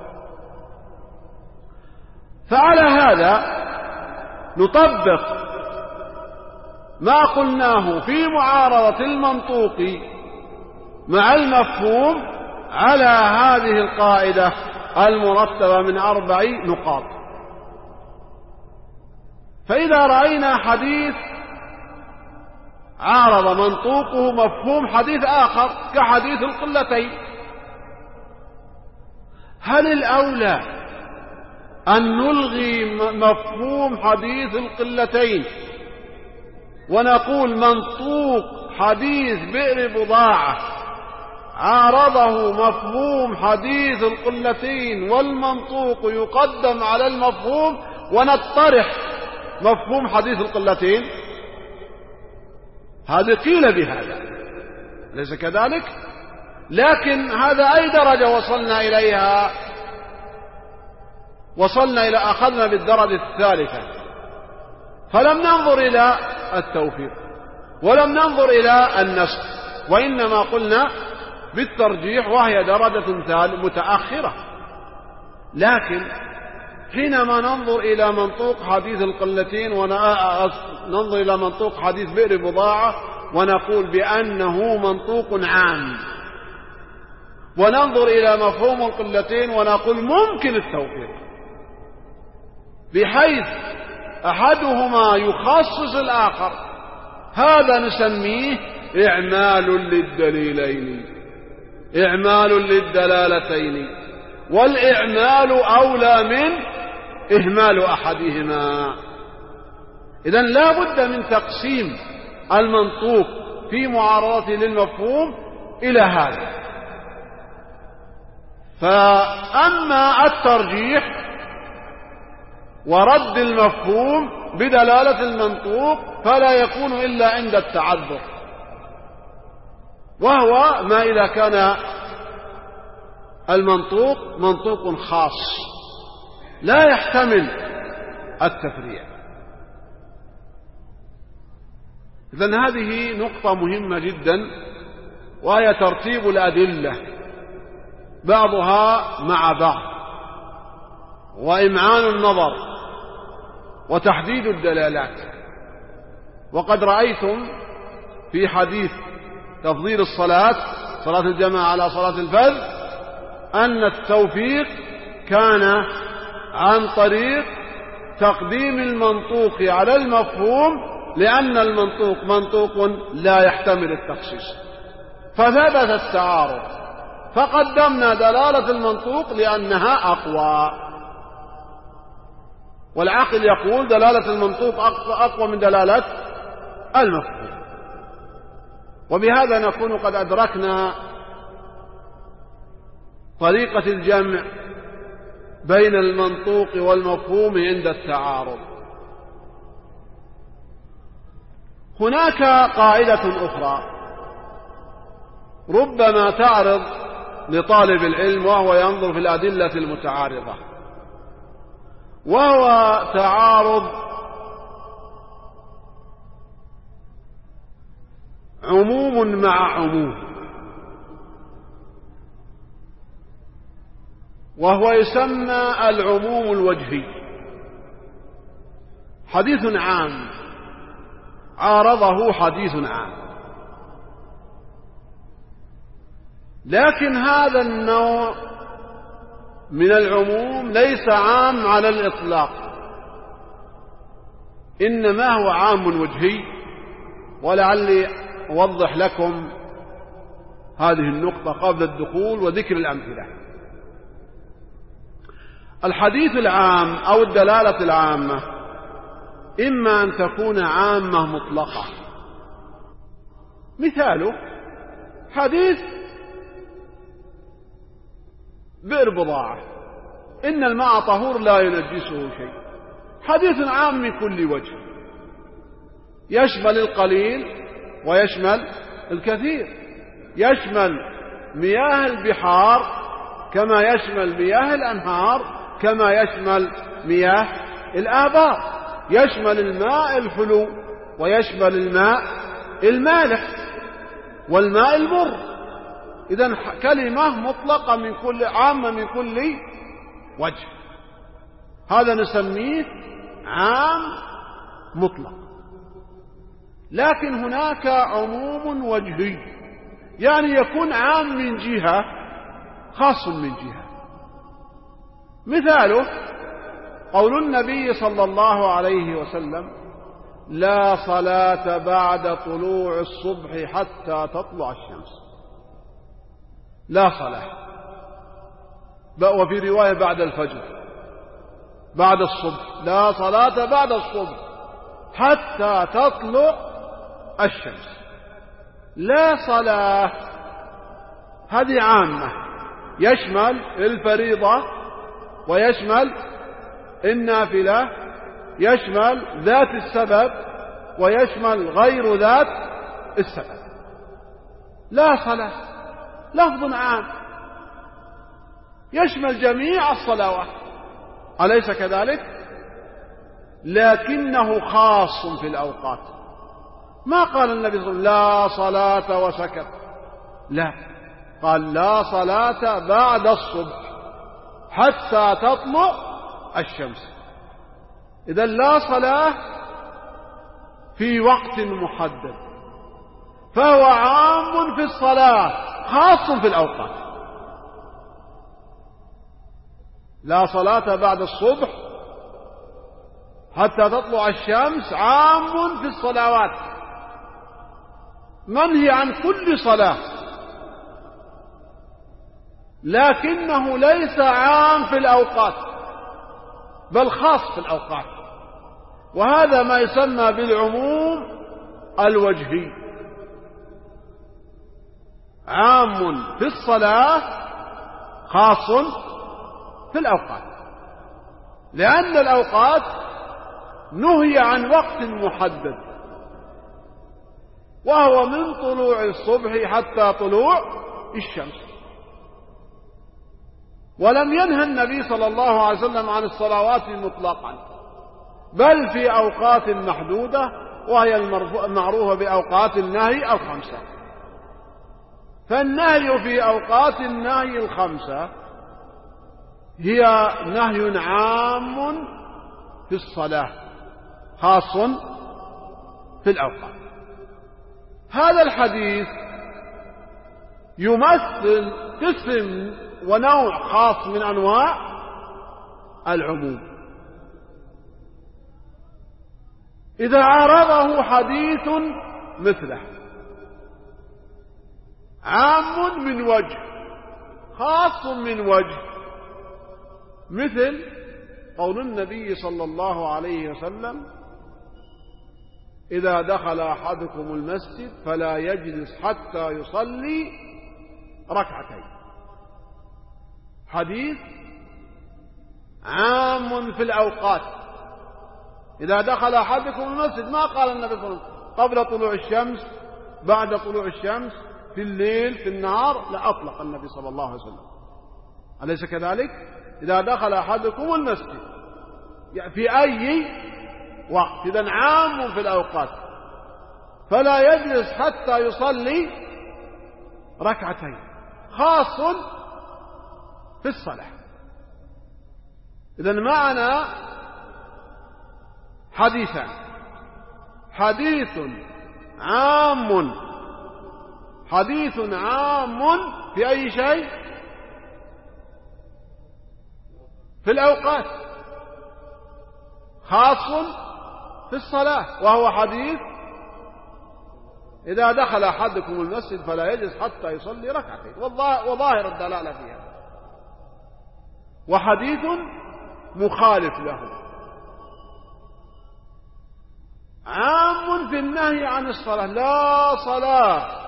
فعلى هذا نطبق ما قلناه في معارضة المنطوق مع المفهوم على هذه القاعدة المرتبة من أربع نقاط. فإذا رأينا حديث عارض منطوقه مفهوم حديث آخر كحديث القلتين، هل الأولى أن نلغي مفهوم حديث القلتين ونقول منطوق حديث بئر بضاعة عارضه مفهوم حديث القلتين والمنطوق يقدم على المفهوم ونطرح مفهوم حديث القلتين؟ هذا قيل بهذا، ليس كذلك؟ لكن هذا أي درجة وصلنا إليها؟ وصلنا إلى أخذنا بالدرجة الثالثة، فلم ننظر إلى التوفيق ولم ننظر إلى النسخ، وإنما قلنا بالترجيح وهي درجة متأخرة. لكن حينما ننظر إلى منطوق حديث القلتين وننظر إلى منطوق حديث بئر بضاعة ونقول بأنه منطوق عام، وننظر إلى مفهوم القلتين ونقول ممكن التوفيق، بحيث أحدهما يخصص الآخر، هذا نسميه إعمال للدليلين، إعمال للدلالتين، والإعمال أولى من إهمال أحدهما. إذن لا بد من تقسيم المنطوق في معارضته للمفهوم إلى هذا. فأما الترجيح ورد المفهوم بدلالة المنطوق فلا يكون إلا عند التعذر، وهو ما إذا كان المنطوق منطوق خاص لا يحتمل التفريع. إذن هذه نقطة مهمة جدا، وهي ترتيب الأدلة بعضها مع بعض، وإمعان النظر، وتحديد الدلالات. وقد رأيتم في حديث تفضيل الصلاة، صلاة الجماعة على صلاة الفرد، أن التوفيق كان عن طريق تقديم المنطوق على المفهوم، لأن المنطوق منطوق لا يحتمل التخصيص، فثبت التعارض فقدمنا دلالة المنطوق لأنها أقوى. والعقل يقول دلالة المنطوق أقوى من دلالة المفهوم. وبهذا نكون قد أدركنا طريقة الجمع بين المنطوق والمفهوم عند التعارض. هناك قاعدة أخرى ربما تعرض لطالب العلم وهو ينظر في الأدلة المتعارضة، وهو تعارض عموم مع عموم، وهو يسمى العموم الوجهي. حديث عام عارضه حديث عام، لكن هذا النوع من العموم ليس عام على الإطلاق، إنما هو عام وجهي. ولعلي أوضح لكم هذه النقطة قبل الدخول وذكر الأمثلة. الحديث العام أو الدلالة العامة إما أن تكون عامة مطلقة، مثاله حديث بئر بضاعة إن الماء طهور لا ينجسه شيء، حديث عام من كل وجه، يشمل القليل ويشمل الكثير، يشمل مياه البحار كما يشمل مياه الأنهار كما يشمل مياه الآبار، يشمل الماء الحلو ويشمل الماء المالح والماء المر. إذن كلمة مطلقة من كل عامة من كل وجه، هذا نسميه عام مطلق. لكن هناك عموم وجهي، يعني يكون عام من جهة خاص من جهة. مثاله قول النبي صلى الله عليه وسلم لا صلاة بعد طلوع الصبح حتى تطلع الشمس، لا صلاة، وفي رواية بعد الفجر بعد الصبح، لا صلاة بعد الصبح حتى تطلع الشمس. لا صلاة هذه عامة، يشمل الفريضة ويشمل النافلة، يشمل ذات السبب ويشمل غير ذات السبب. لا صلاة لفظ عام يشمل جميع الصلوات، أليس كذلك؟ لكنه خاص في الأوقات. ما قال النبي صلى الله عليه وسلم لا صلاة وسكت، لا، قال لا صلاة بعد الصبح حتى تطلع الشمس. إذن لا صلاة في وقت محدد، فهو عام في الصلاة خاص في الأوقات. لا صلاة بعد الصبح حتى تطلع الشمس عام في الصلوات، منهي عن كل صلاة، لكنه ليس عام في الأوقات بل خاص في الأوقات، وهذا ما يسمى بالعموم الوجهي، عام في الصلاة خاص في الأوقات، لأن الأوقات نهي عن وقت محدد، وهو من طلوع الصبح حتى طلوع الشمس. ولم ينهى النبي صلى الله عليه وسلم عن الصلوات مطلقا، بل في أوقات محدودة، وهي المعروفة بأوقات النهي الخمسة. فالنهي في أوقات النهي الخمسة هي نهي عام في الصلاة خاص في الأوقات. هذا الحديث يمثل قسم ونوع خاص من أنواع العموم. إذا عارضه حديث مثله عام من وجه خاص من وجه، مثل قول النبي صلى الله عليه وسلم: إذا دخل أحدكم المسجد فلا يجلس حتى يصلي ركعتين. حديث عام في الأوقات. إذا دخل أحدكم المسجد، ما قال النبي صلى الله عليه وسلم قبل طلوع الشمس، بعد طلوع الشمس، في الليل، في النهار، لا، أطلق النبي صلى الله عليه وسلم. أليس كذلك؟ إذا دخل أحدكم المسجد، يعني في أي وقت، إذن عام في الأوقات. فلا يجلس حتى يصلي ركعتين، خاص في الصلاة. إذن معنا حديثان: حديث عام حديث عام في أي شيء؟ في الأوقات، خاص في الصلاة، وهو حديث إذا دخل أحدكم المسجد فلا يجلس حتى يصلي ركعتين، وظاهر الدلالة فيها. وحديث مخالف له عام في النهي عن الصلاة: لا صلاة،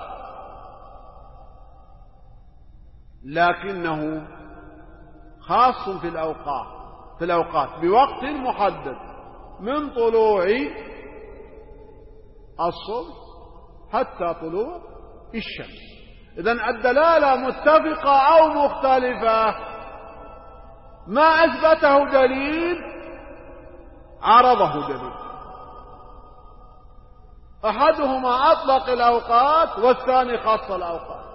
لكنه خاص في الأوقات في الأوقات بوقت محدد، من طلوع الصبح حتى طلوع الشمس. إذن الدلالة متفقة أو مختلفة؟ ما أثبته دليل عرضه دليل. أحدهما أطلق الأوقات والثاني خص الأوقات،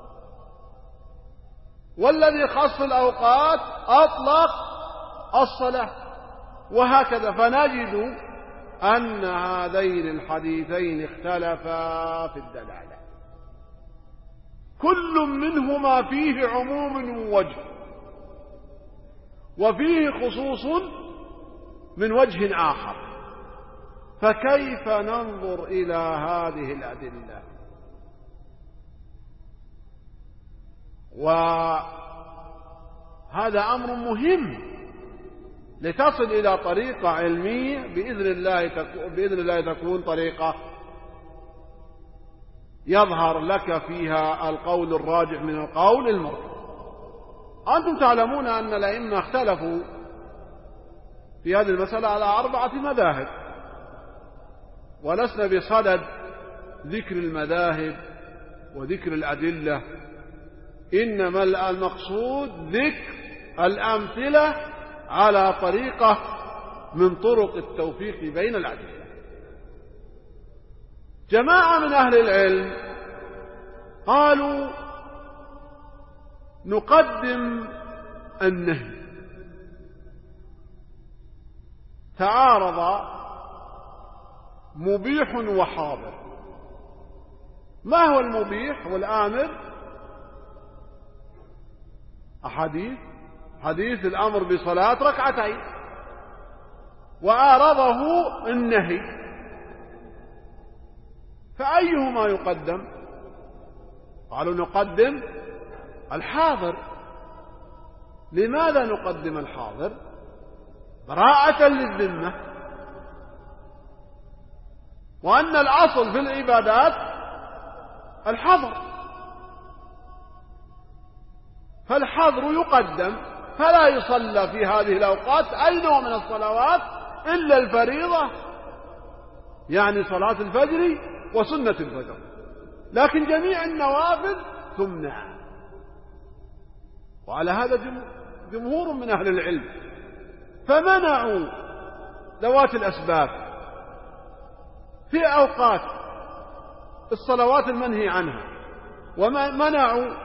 والذي خص الأوقات أطلق الصلاة، وهكذا. فنجد أن هذين الحديثين اختلفا في الدلالة، كل منهما فيه عموم وجه، وفيه خصوص من وجه آخر. فكيف ننظر إلى هذه الأدلة؟ وهذا أمر مهم لتصل إلى طريقة علمية بإذن الله تكون, بإذن الله تكون طريقة يظهر لك فيها القول الراجح من القول المرجح. أنتم تعلمون أن الأئمة اختلفوا في هذه المسألة على أربعة مذاهب، ولسنا بصدد ذكر المذاهب وذكر الأدلة، إنما المقصود ذكر الأمثلة على طريقة من طرق التوفيق بين الأدلة. جماعة من أهل العلم قالوا نقدم النهي. تعارض مبيح وحاضر. ما هو المبيح والآمر؟ أحاديث حديث الأمر بصلاة ركعتين، وآرضه النهي، فأيهما يقدم؟ قالوا نقدم الحاضر. لماذا نقدم الحاضر؟ براءة للذمة، وأن الأصل في العبادات الحظر، فالحظر يقدم، فلا يصلى في هذه الأوقات أي نوع من الصلوات إلا الفريضة، يعني صلاة الفجر وسنة الفجر، لكن جميع النوافل تمنع. وعلى هذا جمهور من أهل العلم، فمنعوا ذوات الأسباب في أوقات الصلوات المنهي عنها، ومنعوا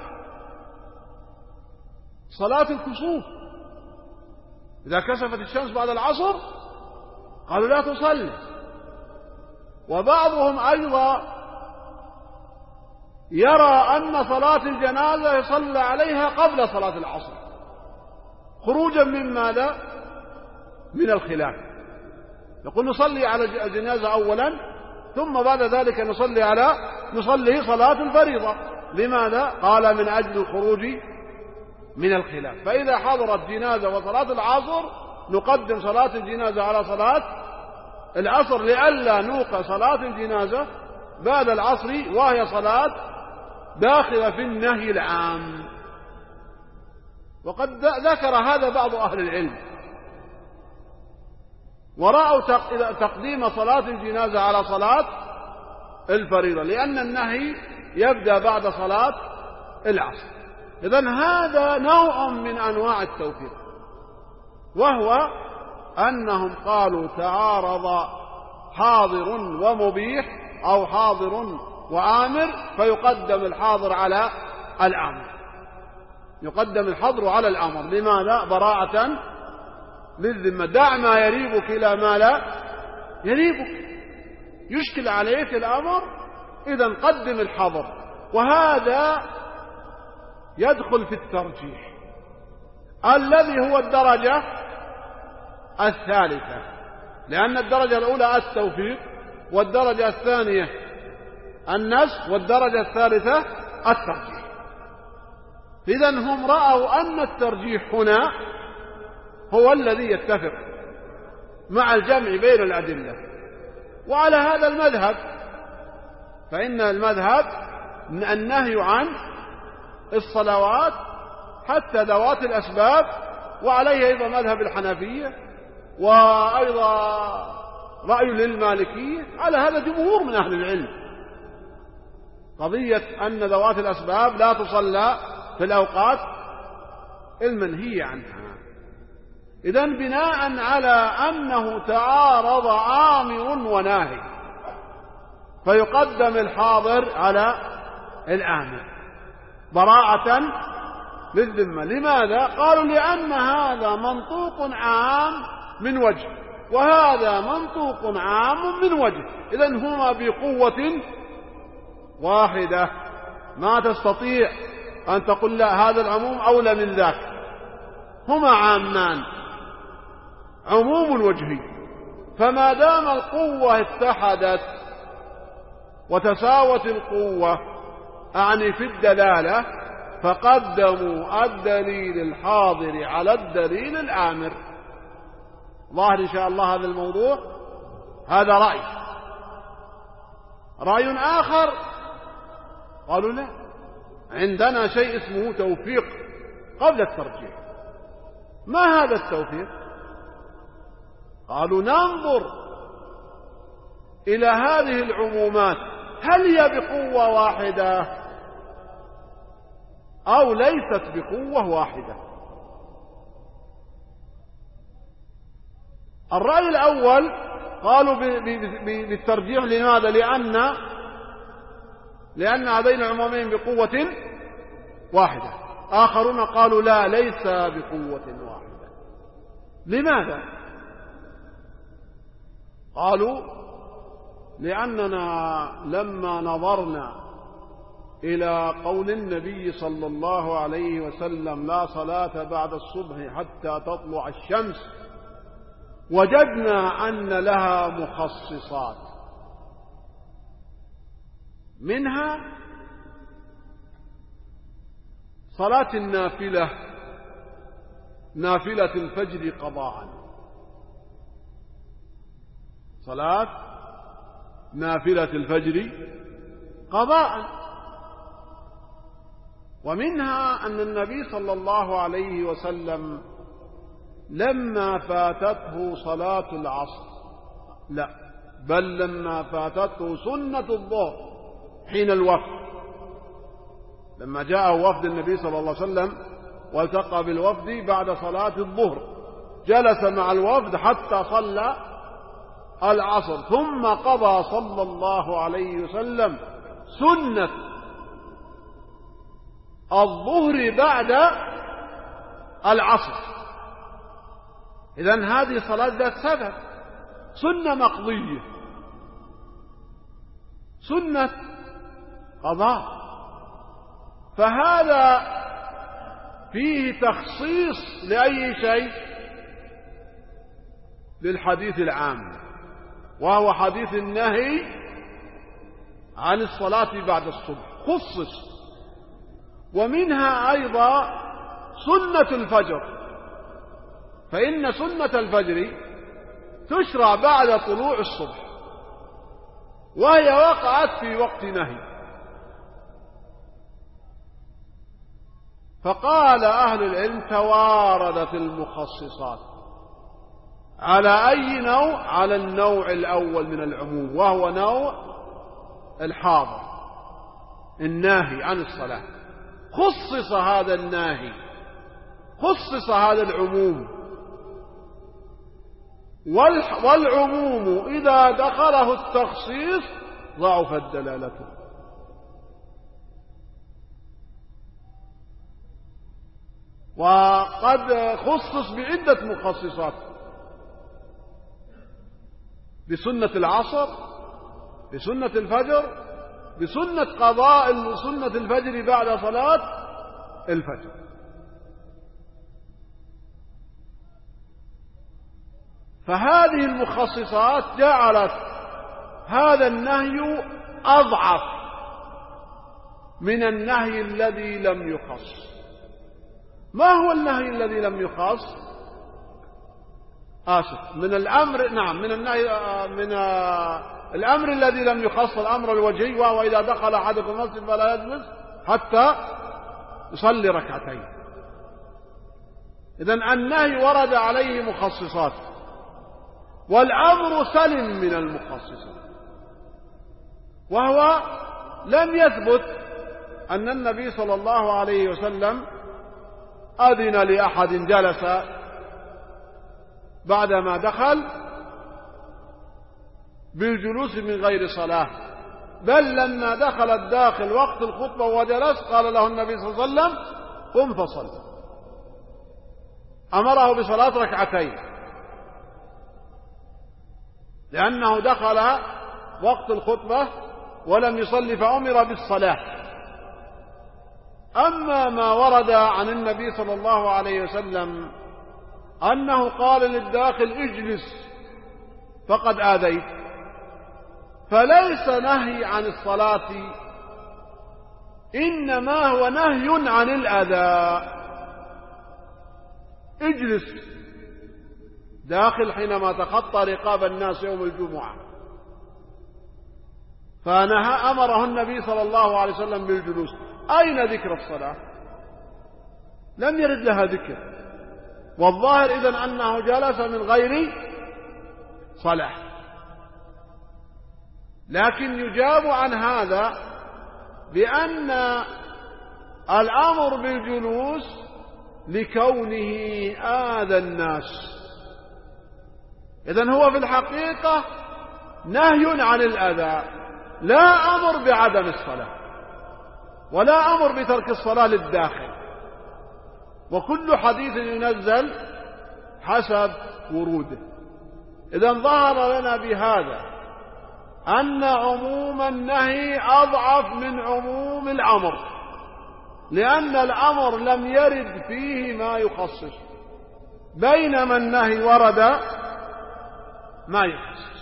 صلاة الكسوف. إذا كسفت الشمس بعد العصر قالوا لا تصلي. وبعضهم أيضا يرى أن صلاة الجنازة يصلى عليها قبل صلاة العصر، خروجا من ماذا؟ من الخلاف. يقول نصلي على الجنازة أولا ثم بعد ذلك نصلي على نصلي صلاة الفريضة. لماذا؟ قال من أجل الخروج من الخلاف. فإذا حضرت جنازة وصلاة العصر نقدم صلاة الجنازة على صلاة العصر، لئلا نوقع صلاة الجنازة بعد العصر وهي صلاة داخلة في النهي العام. وقد ذكر هذا بعض أهل العلم، ورأوا تقديم صلاة الجنازة على صلاة الفريضة، لأن النهي يبدأ بعد صلاة العصر. إذن هذا نوع من أنواع التوفيق، وهو أنهم قالوا تعارض حاضر ومبيح أو حاضر وآمر، فيقدم الحاضر على الآمر، يقدم الحظر على الأمر. لماذا؟ براءة للذمة. دع ما يريبك إلى ما لا يريبك، يشكل عليك الأمر، إذن قدم الحظر. وهذا يدخل في الترجيح الذي هو الدرجة الثالثة، لأن الدرجة الأولى التوفيق، والدرجة الثانية النسخ، والدرجة الثالثة الترجيح. إذن هم رأوا أن الترجيح هنا هو الذي يتفق مع الجمع بين الأدلة. وعلى هذا المذهب، فإن المذهب النهي عن الصلوات حتى ذوات الأسباب، وعليه أيضا مذهب الحنفية، وأيضا رأي للمالكية، على هذا جمهور من أهل العلم، قضية أن ذوات الأسباب لا تصلى في الأوقات المنهي عنها. إذن بناء على أنه تعارض آمر وناهي فيقدم الحاضر على الآمر براءة للذمة. لماذا؟ قالوا لأن هذا منطوق عام من وجه، وهذا منطوق عام من وجه، إذن هما بقوة واحدة، ما تستطيع أن تقول لا هذا العموم أولى من ذاك، هما عامان عموم وجهي. فما دام القوة اتحدت وتساوت القوة أعني في الدلالة، فقدموا الدليل الحاضر على الدليل الآمر. ظاهر إن شاء الله هذا الموضوع. هذا رأي. رأي آخر قالوا لا، عندنا شيء اسمه توفيق قبل الترجيح. ما هذا التوفيق؟ قالوا ننظر إلى هذه العمومات، هل هي بقوة واحدة أو ليست بقوة واحدة؟ الرأي الأول قالوا بالترجيح. لماذا؟ لأن لأن هذين العمومين بقوة واحدة. آخرون قالوا لا، ليس بقوة واحدة. لماذا؟ قالوا لأننا لما نظرنا إلى قول النبي صلى الله عليه وسلم لا صلاة بعد الصبح حتى تطلع الشمس، وجدنا أن لها مخصصات، منها صلاة النافلة، نافلة الفجر قضاء، صلاة نافلة الفجر قضاء. ومنها أن النبي صلى الله عليه وسلم لما فاتته صلاة العصر، لا بل لما فاتته سنة الظهر حين الوفد، لما جاء وفد النبي صلى الله عليه وسلم والتقى بالوفد بعد صلاة الظهر، جلس مع الوفد حتى صلى العصر، ثم قضى صلى الله عليه وسلم سنة الظهر بعد العصر. إذن هذه صلاة ذات سبب، سنة مقضية، سنة قضاء. فهذا فيه تخصيص لأي شيء؟ للحديث العام، وهو حديث النهي عن الصلاة بعد الصبح، خصص. ومنها أيضا سنة الفجر، فإن سنة الفجر تشرع بعد طلوع الصبح، وهي وقعت في وقت نهي. فقال أهل العلم تواردت المخصصات على أي نوع؟ على النوع الأول من العموم، وهو نوع الحاضر، الناهي عن الصلاة. خصص هذا الناهي، خصص هذا العموم. والعموم إذا دخله التخصيص ضعفت دلالته. وقد خصص بعدة مخصصات: بسنة العصر، بسنة الفجر، بسنة قضاء سنة الفجر بعد صلاة الفجر. فهذه المخصصات جعلت هذا النهي أضعف من النهي الذي لم يخص. ما هو النهي الذي لم يخص؟ آسف، من الأمر، نعم، من النهي، من الأمر الذي لم يخص، الأمر الوجهي، وهو إذا دخل أحدكم المسجد فلا يجلس حتى يصلي ركعتين. إذن النهي ورد عليه مخصصات، والأمر سلم من المخصصات. وهو لم يثبت أن النبي صلى الله عليه وسلم أذن لأحد جلس بعدما دخل بالجلوس من غير صلاة، بل لما دخل الداخل وقت الخطبة وجلس قال له النبي صلى الله عليه وسلم: قم فصل. أمره بصلاة ركعتين، لأنه دخل وقت الخطبة ولم يصلي فأمر بالصلاة. أما ما ورد عن النبي صلى الله عليه وسلم أنه قال للداخل: اجلس فقد آذيت، فليس نهي عن الصلاة، إنما هو نهي عن الأذى. اجلس داخل حينما تخطى رقاب الناس يوم الجمعة، فنهى أمره النبي صلى الله عليه وسلم بالجلوس. أين ذكر الصلاة؟ لم يرد لها ذكر، والظاهر إذن أنه جلس من غير صلاة. لكن يجاب عن هذا بأن الأمر بالجلوس لكونه آذى الناس. إذن هو في الحقيقة نهي عن الأذى، لا أمر بعدم الصلاة، ولا أمر بترك الصلاة للداخل. وكل حديث ينزل حسب وروده. إذن ظهر لنا بهذا أن عموم النهي أضعف من عموم الأمر، لأن الأمر لم يرد فيه ما يخصص، بينما النهي ورد ما يخصص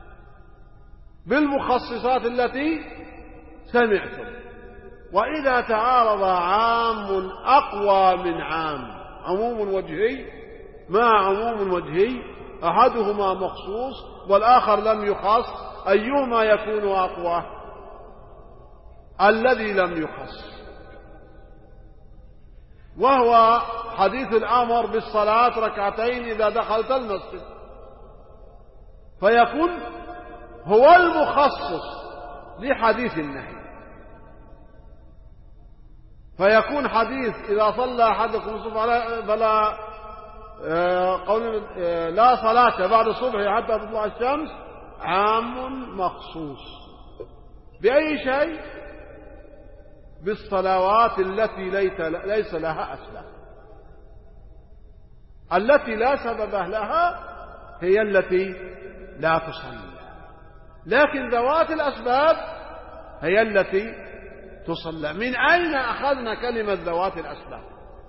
بالمخصصات التي سمعتم. وإذا تعارض عام أقوى من عام، عموم وجهي مع عموم وجهي، أحدهما مخصوص والآخر لم يخص، أيهما يكون أقوى؟ الذي لم يخص، وهو حديث الأمر بالصلاة ركعتين إذا دخلت المسجد، فيكون هو المخصص لحديث النهي. فيكون حديث إذا صلى أحدكم الصبح فلا قول لا صلاة بعد الصبح حتى تطلع الشمس عام مخصوص. بأي شيء؟ بالصلوات التي ليس لها أسباب. التي لا سبب لها هي التي لا تصلي، لكن ذوات الأسباب هي التي تصلى. من أين أخذنا كلمة ذوات الأسباب؟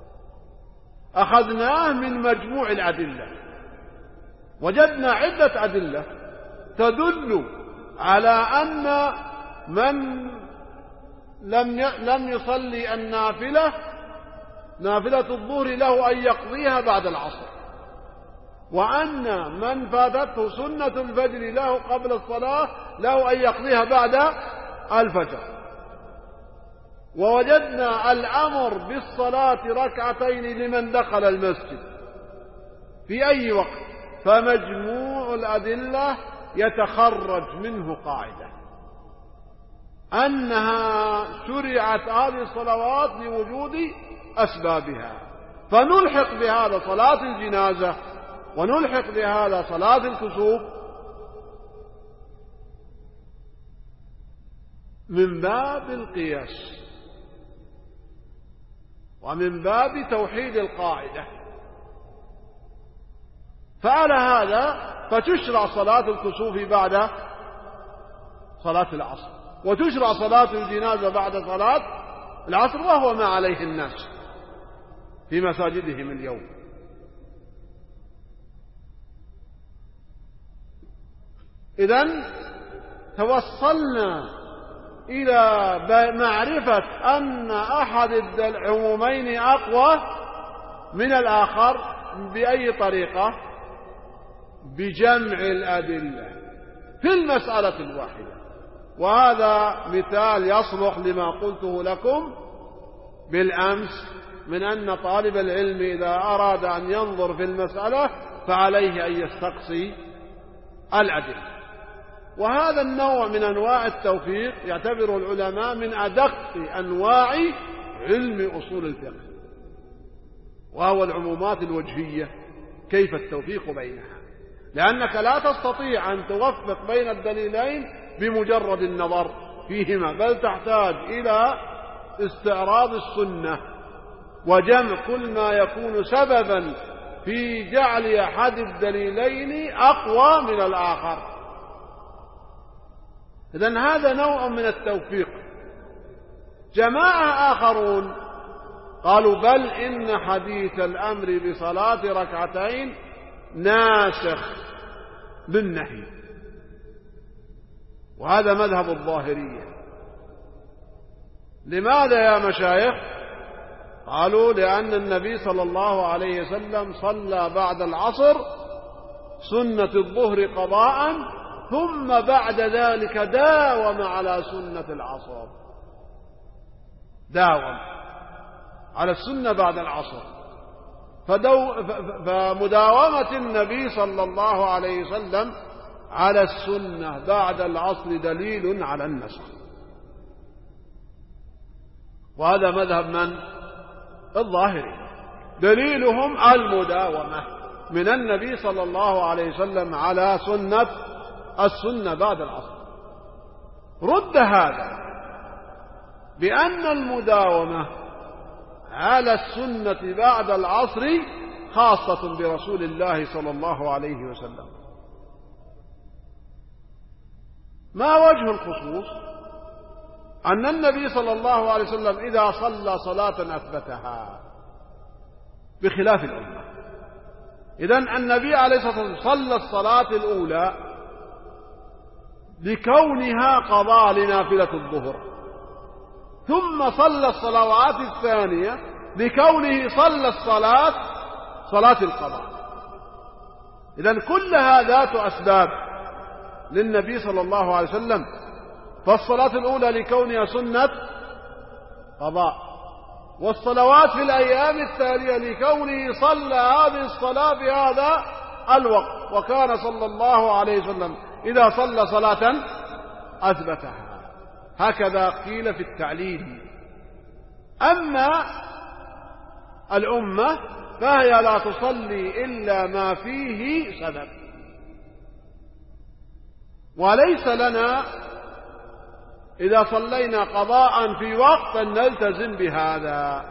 أخذناه من مجموع الأدلة، وجدنا عدة أدلة تدل على أن من لم لم يصلي النافلة نافلة الظهر له أن يقضيها بعد العصر، وأن من فاتته سنة الفجر له قبل الصلاة له أن يقضيها بعد الفجر. ووجدنا الأمر بالصلاة ركعتين لمن دخل المسجد في أي وقت. فمجموع الأدلة يتخرج منه قاعدة أنها شرعت هذه الصلوات لوجود أسبابها، فنلحق بهذا صلاة الجنازة ونلحق بهذا صلاة الكسوف من باب القياس ومن باب توحيد القاعدة. فعلى هذا فتشرع صلاة الكسوف بعد صلاة العصر، وتشرع صلاة الجنازة بعد صلاة العصر، وهو ما عليه الناس في مساجدهم اليوم. إذن توصلنا إلى معرفة أن أحد العمومين أقوى من الآخر بأي طريقة؟ بجمع الأدلة في المسألة الواحدة. وهذا مثال يصلح لما قلته لكم بالأمس من أن طالب العلم إذا أراد أن ينظر في المسألة فعليه أن يستقصي الأدلة. وهذا النوع من أنواع التوفيق يعتبر العلماء من أدق أنواع علم أصول الفقه، وهو العمومات الوجهية، كيف التوفيق بينها، لأنك لا تستطيع أن توفق بين الدليلين بمجرد النظر فيهما، بل تحتاج إلى استعراض السنة وجمع كل ما يكون سببا في جعل أحد الدليلين أقوى من الآخر. إذن هذا نوع من التوفيق. جماعة آخرون قالوا بل إن حديث الأمر بصلاة ركعتين ناسخ للنهي، وهذا مذهب الظاهرية. لماذا يا مشايخ؟ قالوا لأن النبي صلى الله عليه وسلم صلى بعد العصر سنة الظهر قضاء، ثم بعد ذلك داوم على سنة العصر، داوم على السنة بعد العصر. فدو فمداومة النبي صلى الله عليه وسلم على السنة بعد العصر دليل على النسخ، وهذا مذهب من؟ الظاهري. دليلهم المداومة من النبي صلى الله عليه وسلم على سنة السنة بعد العصر. رد هذا بأن المداومة على السنة بعد العصر خاصة برسول الله صلى الله عليه وسلم. ما وجه الخصوص؟ أن النبي صلى الله عليه وسلم إذا صلى صلاة أثبتها بخلاف الأمة. إذن النبي عليه الصلاة والسلام صلى الصلاة الأولى لكونها قضاء لنافلة الظهر، ثم صلى الصلوات الثانية لكونه صلى الصلاة صلاة القضاء. إذن كلها ذات أسباب للنبي صلى الله عليه وسلم. فالصلاة الأولى لكونها سنة قضاء، والصلوات في الأيام التالية لكونه صلى هذه الصلاة بهذا الوقت، وكان صلى الله عليه وسلم إذا صلى صلاة أثبتها. هكذا قيل في التعليل. أما الأمة فهي لا تصلي إلا ما فيه سبب، وليس لنا إذا صلينا قضاء في وقت أن نلتزم بهذا،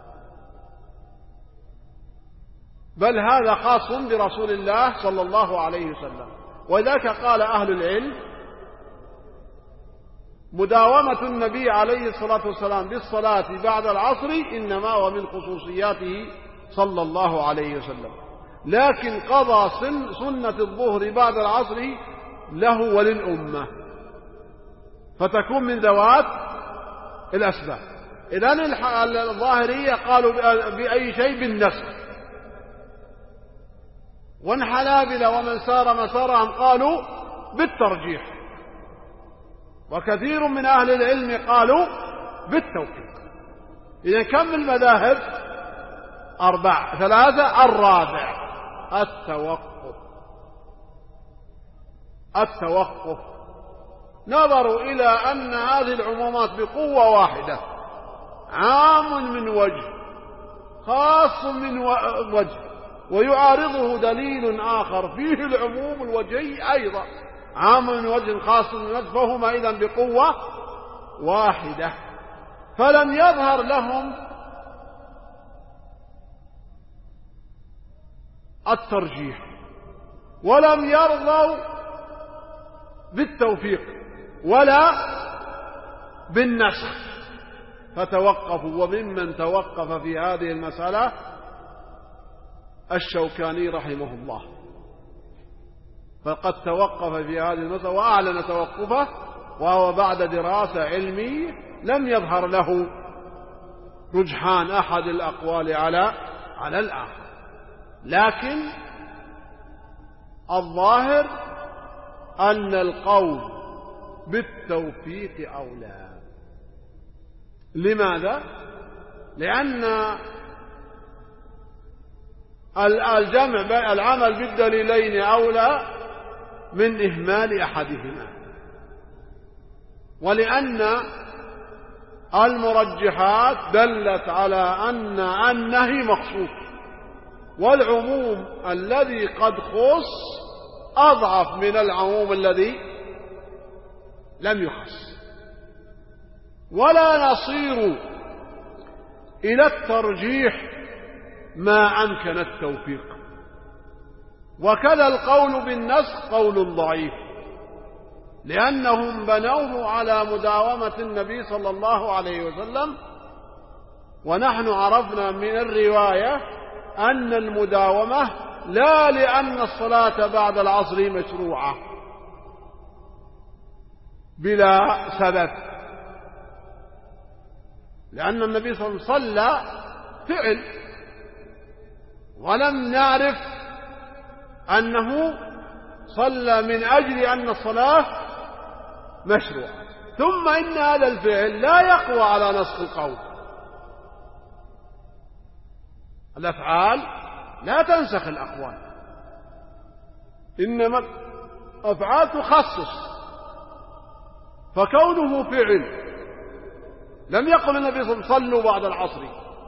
بل هذا خاص برسول الله صلى الله عليه وسلم. وذاك قال أهل العلم مداومة النبي عليه الصلاة والسلام بالصلاة بعد العصر إنما هو من خصوصياته صلى الله عليه وسلم، لكن قضى سنة الظهر بعد العصر له وللأمة، فتكون من ذوات الأسباب. إذن الظاهرية قالوا بأي شيء بالنسخ، والحنابلة ومن سار مسارهم قالوا بالترجيح، وكثير من أهل العلم قالوا بالتوفيق. إذن كم المذاهب؟ أربعة. ثلاثة. الرابع التوقف. التوقف نظروا إلى أن هذه العمومات بقوة واحدة، عام من وجه خاص من وجه، ويعارضه دليل آخر فيه العموم الوجهي أيضا، عام من وجه خاص من وجه، فهما إذن بقوة واحدة. فلم يظهر لهم الترجيح، ولم يرضوا بالتوفيق ولا بالنسخ، فتوقفوا. وممن توقف في هذه المسألة الشوكاني رحمه الله، فقد توقف في هذه المسألة وأعلن توقفه، وهو بعد دراسة علمية لم يظهر له رجحان أحد الأقوال على على الآخر. لكن الظاهر أن القول بالتوفيق أولى. لماذا؟ لأن الجمع العمل بالدليلين أولى من إهمال أحدهما، ولأن المرجحات دلت على أن النهي مخصوص، والعموم الذي قد خص أضعف من العموم الذي لم يخص. ولا نصير إلى الترجيح ما أمكن التوفيق. وكذا القول بالنسخ قول ضعيف، لأنهم بنوه على مداومة النبي صلى الله عليه وسلم، ونحن عرفنا من الرواية أن المداومة لا لأن الصلاة بعد العصر مشروعة بلا سبب، لأن النبي صلى الله عليه وسلم صلى فعل، ولم نعرف أنه صلى من أجل أن الصلاة مشروعة. ثم إن هذا الفعل لا يقوى على نسخ القول، الأفعال لا تنسخ الأقوال، إنما أفعال تخصص. فكونه فعل، لم يقل النبي صلى الله عليه وسلم صلوا بعد العصر،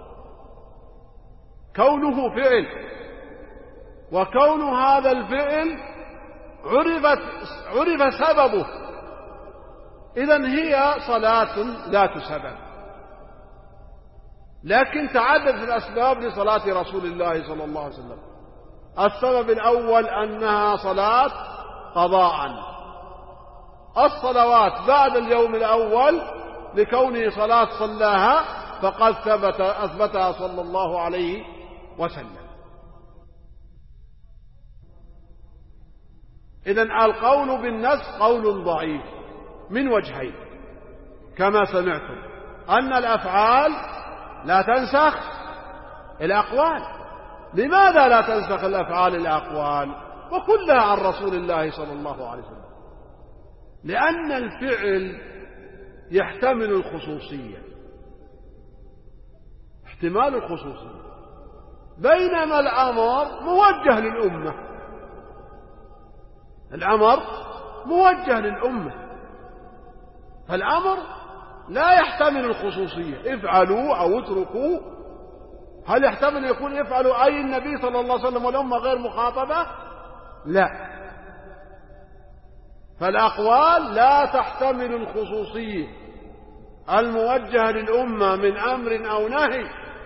كونه فعل، وكون هذا الفعل عرفت عرف سببه، إذن هي صلاة ذات سبب، لكن تعددت الأسباب لصلاة رسول الله صلى الله عليه وسلم. السبب الأول أنها صلاة قضاء، الصلوات بعد اليوم الأول لكونه صلاة صلاها فقد ثبت أثبتها صلى الله عليه وسلم. إذن القول بالنسخ قول ضعيف من وجهين، كما سمعتم أن الأفعال لا تنسخ الأقوال. لماذا لا تنسخ الأفعال الأقوال وكلها عن رسول الله صلى الله عليه وسلم؟ لأن الفعل يحتمل الخصوصية، احتمال الخصوصية، بينما الأمر موجه للأمة، الأمر موجه للأمة، فالأمر لا يحتمل الخصوصية، افعلوا أو اتركوا. هل يحتمل يكون افعلوا أي النبي صلى الله عليه وسلم والأمة غير مخاطبة؟ لا. فالأقوال لا تحتمل الخصوصية الموجهة للأمة من أمر أو نهي،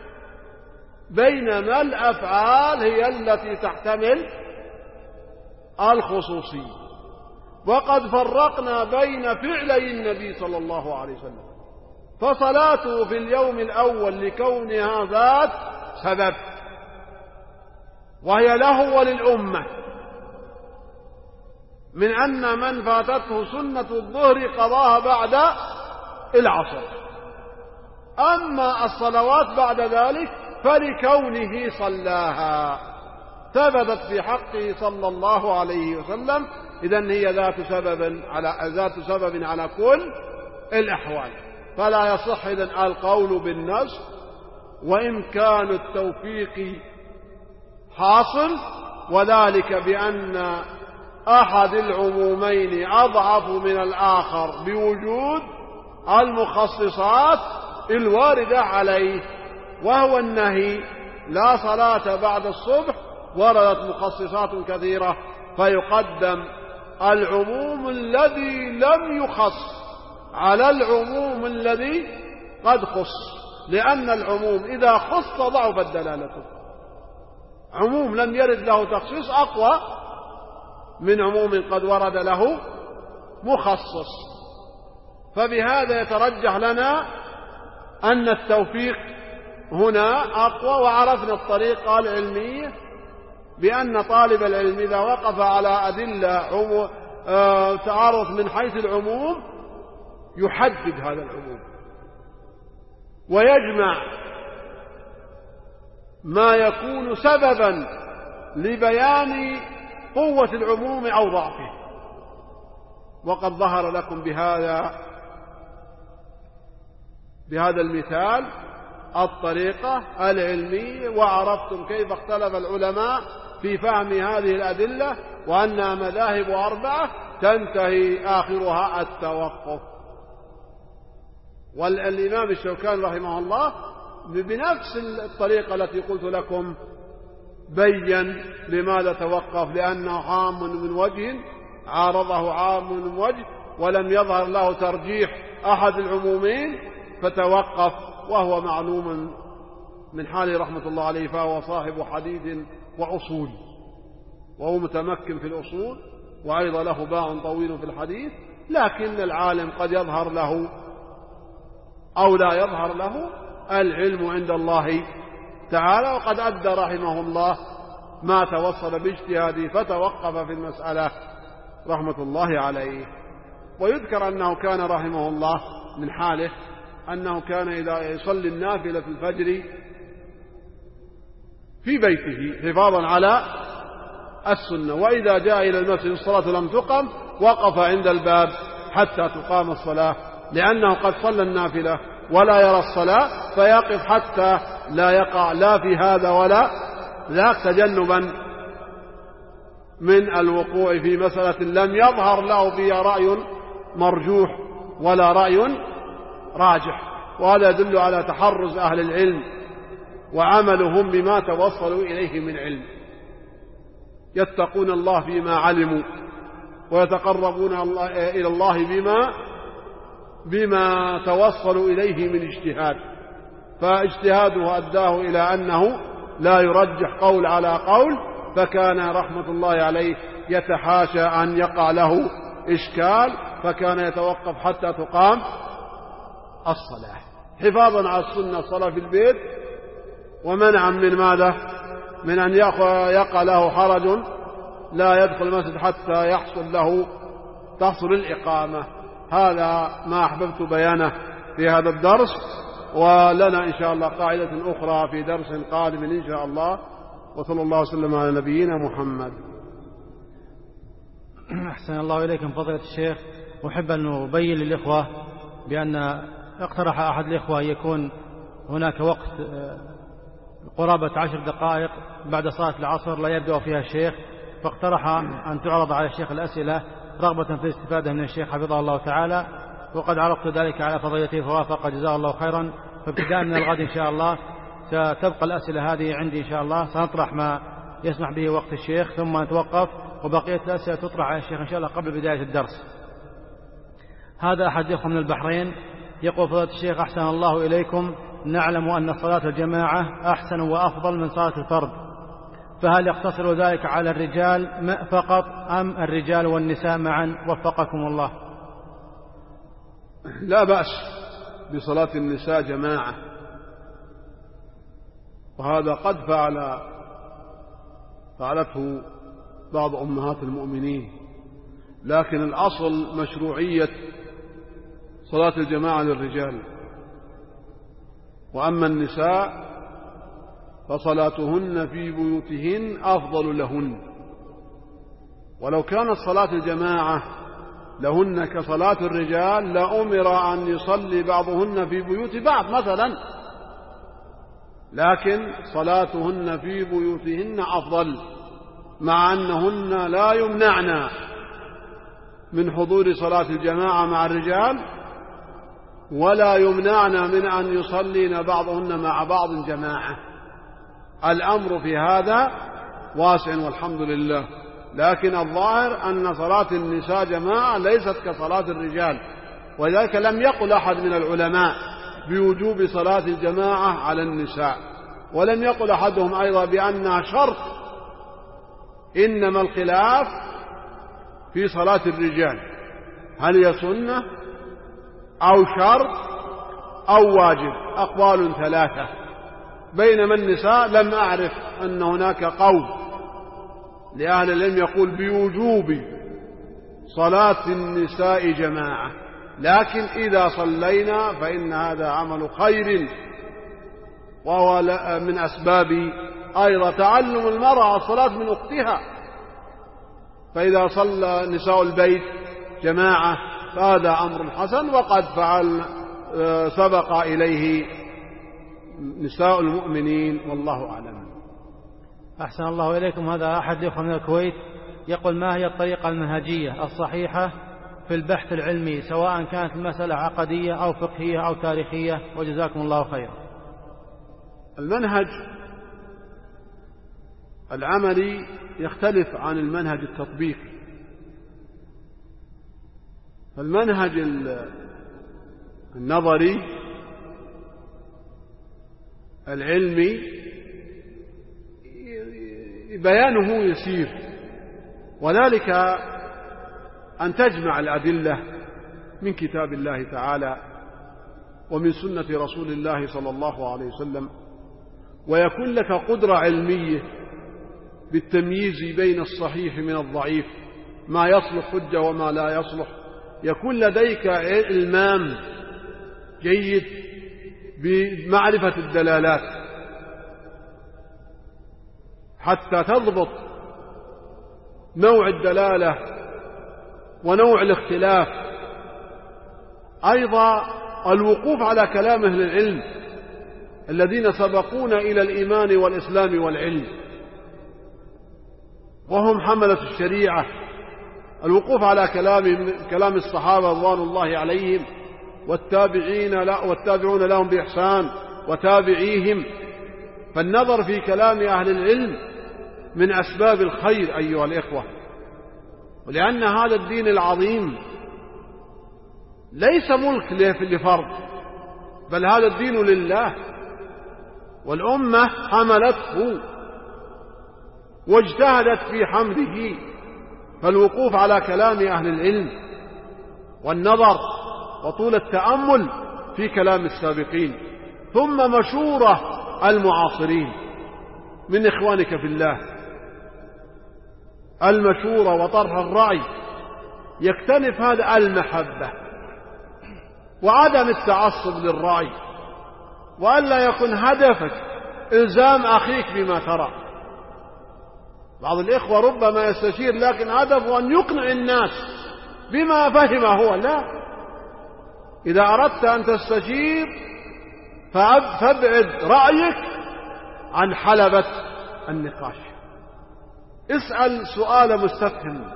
بينما الأفعال هي التي تحتمل الخصوصية. وقد فرقنا بين فعلي النبي صلى الله عليه وسلم، فصلاته في اليوم الأول لكونها ذات سبب وهي له وللأمة، من أن من فاتته سنة الظهر قضاها بعد العصر. أما الصلوات بعد ذلك فلكونه صلاها ثبتت في حقه صلى الله عليه وسلم، إذن هي ذات سبب على ذات سبب على كل الأحوال، فلا يصح إذن القول بالنص، وإمكان التوفيق حاصل، وذلك بأن أحد العمومين أضعف من الآخر بوجود المخصصات الواردة عليه، وهو النهي لا صلاة بعد الصبح. وردت مخصصات كثيرة، فيقدم العموم الذي لم يخص على العموم الذي قد خص، لأن العموم إذا خص ضعفت دلالته. عموم لم يرد له تخصيص أقوى من عموم قد ورد له مخصص، فبهذا يترجح لنا أن التوفيق هنا أقوى. وعرفنا الطريقة العلمية بأن طالب العلم إذا وقف على أدلة تعارض من حيث العموم يحدد هذا العموم ويجمع ما يكون سببا لبيان قوة العموم أو ضعفه. وقد ظهر لكم بهذا بهذا المثال الطريقة العلمية، وعرفتم كيف اختلف العلماء في فهم هذه الأدلة، وأنها مذاهب أربعة تنتهي آخرها التوقف. والإمام الشوكاني رحمه الله بنفس الطريقة التي قلت لكم بين لماذا توقف، لأنه عام من وجه عارضه عام من وجه، ولم يظهر له ترجيح أحد العمومين فتوقف، وهو معلوم من حاله رحمة الله عليه، فهو صاحب حديث وأصول، وهو متمكن في الأصول، وأيضا له باع طويل في الحديث. لكن العالم قد يظهر له أو لا يظهر له العلم عند الله تعالى، وقد أدى رحمه الله ما توصل باجتهاده فتوقف في المسألة رحمة الله عليه. ويذكر أنه كان رحمه الله من حاله أنه كان إذا يصلي النافلة في الفجر في بيته حفاظا على السنة، وإذا جاء إلى المسجد الصلاة لم تقم وقف عند الباب حتى تقام الصلاة، لأنه قد صلى النافلة ولا يرى الصلاة، فيقف حتى لا يقع لا في هذا ولا ذاك، تجنبا من الوقوع في مسألة لم يظهر له فيها رأي مرجوح ولا رأي راجح. وهذا يدل على تحرز أهل العلم وعملهم بما توصلوا إليه من علم، يتقون الله فيما علموا ويتقربون إلى الله بما بما توصلوا إليه من اجتهاد، فاجتهاده أداه إلى أنه لا يرجح قول على قول، فكان رحمة الله عليه يتحاشى أن يقع له إشكال، فكان يتوقف حتى تقام الصلاة حفاظا على السنة، الصلاة في البيت، ومنعا من ماذا؟ من أن يقع له حرج لا يدخل المسجد حتى يحصل له تحصل الإقامة. هذا ما أحببت بيانه في هذا الدرس، ولنا إن شاء الله قاعدة أخرى في درس قادم إن شاء الله. وصلى الله وسلم على نبينا محمد. أحسن الله إليكم فضيلة الشيخ. أحب أن أبين للإخوة بأن اقترح أحد الإخوة أن يكون هناك وقت قرابة عشر دقائق بعد صلاة العصر لا يبدأ فيها الشيخ، فاقترح أن تعرض على الشيخ الأسئلة رغبة في الاستفادة من الشيخ حفظه الله تعالى، وقد عرضت ذلك على فضيلته فوافق جزاه الله خيرا. فابتداء من الغد إن شاء الله ستبقى الأسئلة هذه عندي إن شاء الله، سنطرح ما يسمح به وقت الشيخ ثم نتوقف، وبقية الأسئلة تطرح على الشيخ إن شاء الله قبل بداية الدرس. هذا أحد الإخوة من البحرين يقول فضيلة الشيخ أحسن الله إليكم، نعلم أن صلاة الجماعة أحسن وأفضل من صلاة الفرد، فهل يقتصر ذلك على الرجال فقط أم الرجال والنساء معا؟ وفقكم الله. لا بأس بصلاة النساء جماعة، وهذا قد فعل فعلته بعض أمهات المؤمنين، لكن الأصل مشروعية صلاة الجماعة للرجال، وأما النساء فصلاتهن في بيوتهن أفضل لهن. ولو كانت صلاة الجماعة لهن كصلاة الرجال لأمر أن يصلي بعضهن في بيوت بعض مثلا، لكن صلاتهن في بيوتهن أفضل، مع أنهن لا يمنعن من حضور صلاة الجماعة مع الرجال، ولا يمنعن من أن يصلين بعضهن مع بعض جماعة. الأمر في هذا واسع والحمد لله، لكن الظاهر أن صلاة النساء جماعة ليست كصلاة الرجال، ولذلك لم يقل أحد من العلماء بوجوب صلاة الجماعة على النساء، ولم يقل أحدهم أيضا بأنها شرط، إنما الخلاف في صلاة الرجال هل هي سنة أو شرط أو واجب، أقوال ثلاثة، بينما النساء لم أعرف أن هناك قول لأهل العلم يقول بوجوب صلاة النساء جماعة، لكن إذا صلينا فإن هذا عمل خير، وهو من أسباب أيضا تعلم المرأة الصلاة من أختها، فإذا صلى نساء البيت جماعة فهذا أمر حسن، وقد فعل سبق إليه نساء المؤمنين والله أعلم. أحسن الله إليكم. هذا أحد الأخوة من الكويت يقول: ما هي الطريقة المنهجية الصحيحة في البحث العلمي، سواء كانت المسألة عقدية أو فقهية أو تاريخية؟ وجزاكم الله خيرا. المنهج العملي يختلف عن المنهج التطبيقي. المنهج النظري العلمي بيانه يسير، وذلك أن تجمع الأدلة من كتاب الله تعالى ومن سنة رسول الله صلى الله عليه وسلم، ويكون لك قدرة علمية بالتمييز بين الصحيح من الضعيف، ما يصلح حجة وما لا يصلح، يكون لديك إلمام جيد بمعرفة الدلالات حتى تضبط نوع الدلالة ونوع الاختلاف. أيضا الوقوف على كلام أهل العلم الذين سبقونا إلى الإيمان والإسلام والعلم، وهم حملة الشريعة، الوقوف على كلام كلام الصحابة رضوان الله عليهم والتابعين لا والتابعون لهم بإحسان وتابعيهم. فالنظر في كلام أهل العلم من أسباب الخير أيها الإخوة، ولأن هذا الدين العظيم ليس ملك لفرد، بل هذا الدين لله، والأمة حملته واجتهدت في حمله. فالوقوف على كلام أهل العلم والنظر وطول التأمل في كلام السابقين، ثم مشورة المعاصرين من إخوانك في الله، المشورة وطرح الرأي، يكتنف هذا المحبة وعدم التعصب للرأي، وألا يكون هدفك إلزام أخيك بما ترى. بعض الإخوة ربما يستشير لكن هدفه أن يقنع الناس بما فهم هو. لا، إذا أردت أن تستشير فابعد رأيك عن حلبة النقاش. اسأل سؤال مستفهم،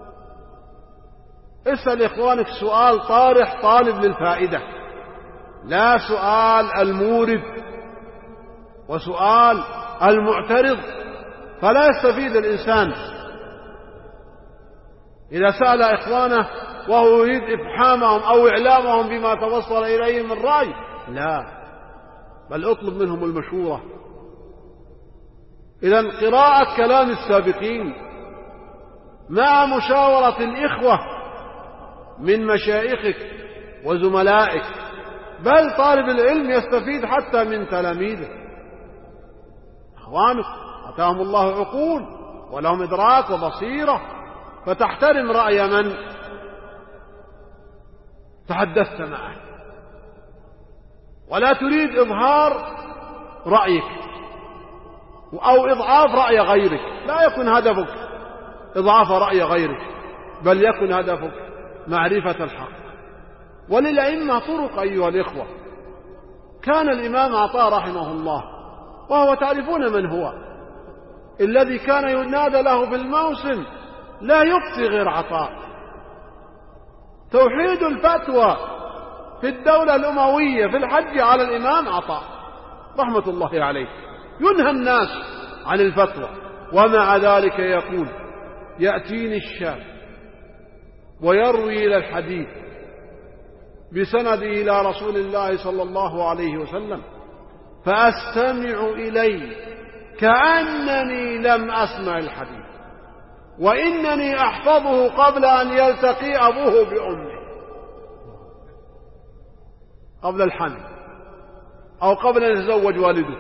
اسأل إخوانك سؤال طارح طالب للفائدة، لا سؤال المورد وسؤال المعترض، فلا يستفيد الإنسان إذا سأل إخوانه وهو يريد إفحامهم أو إعلامهم بما توصل إليه من رأي. لا، بل اطلب منهم المشورة إذن قراءة كلام السابقين مع مشاورة الإخوة من مشايخك وزملائك، بل طالب العلم يستفيد حتى من تلاميذه أخوانك أتاهم الله عقول ولهم إدراك وبصيرة، فتحترم رأي من تحدثت معه، ولا تريد إظهار رأيك أو إضعاف رأي غيرك. لا يكن هدفك إضعاف رأي غيرك، بل يكن هدفك معرفة الحق. وللأئمة طرق أيها الإخوة. كان الإمام عطاء رحمه الله، وهو تعرفون من هو، الذي كان ينادى له في الموسم لا يفتي غير عطاء. توحيد الفتوى في الدولة الأموية في الحج على الإمام عطاء رحمة الله عليه، ينهى الناس عن الفتوى، ومع ذلك يقول: يأتيني الشاب ويروي إلى الحديث بسند إلى رسول الله صلى الله عليه وسلم، فأستمع إليه كأنني لم أسمع الحديث، وإنني أحفظه قبل أن يلتقي أبوه بأمه، قبل الحمل أو قبل أن يتزوج والده.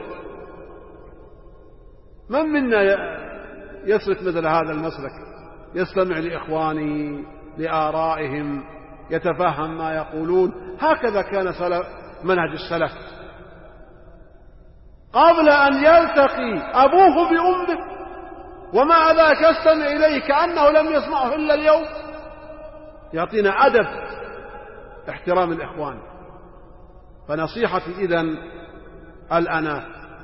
من منا يسلك مثل هذا المسلك؟ يستمع لإخوانه لآرائهم، يتفهم ما يقولون. هكذا كان سلف منهج السلف، قبل أن يلتقي أبوه بأمه، ومع ذلك يستمع إليه كأنه لم يسمعه إلا اليوم. يعطينا أدب احترام الإخوان. فنصيحتي إذن الأناة،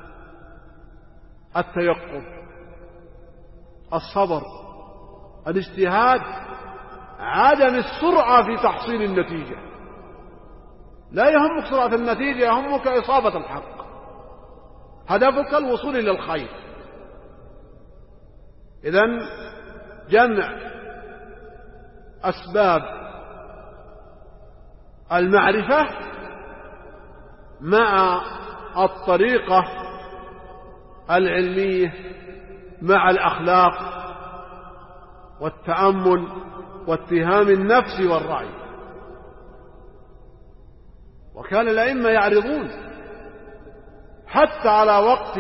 التيقظ، الصبر، الاجتهاد، عدم السرعة في تحصيل النتيجة. لا يهمك سرعة النتيجة، يهمك إصابة الحق، هدفك الوصول إلى الخير. إذن جمع أسباب المعرفة مع الطريقة العلمية مع الأخلاق والتأمل واتهام النفس والرأي. وكان الأئمة يعرضون حتى على وقت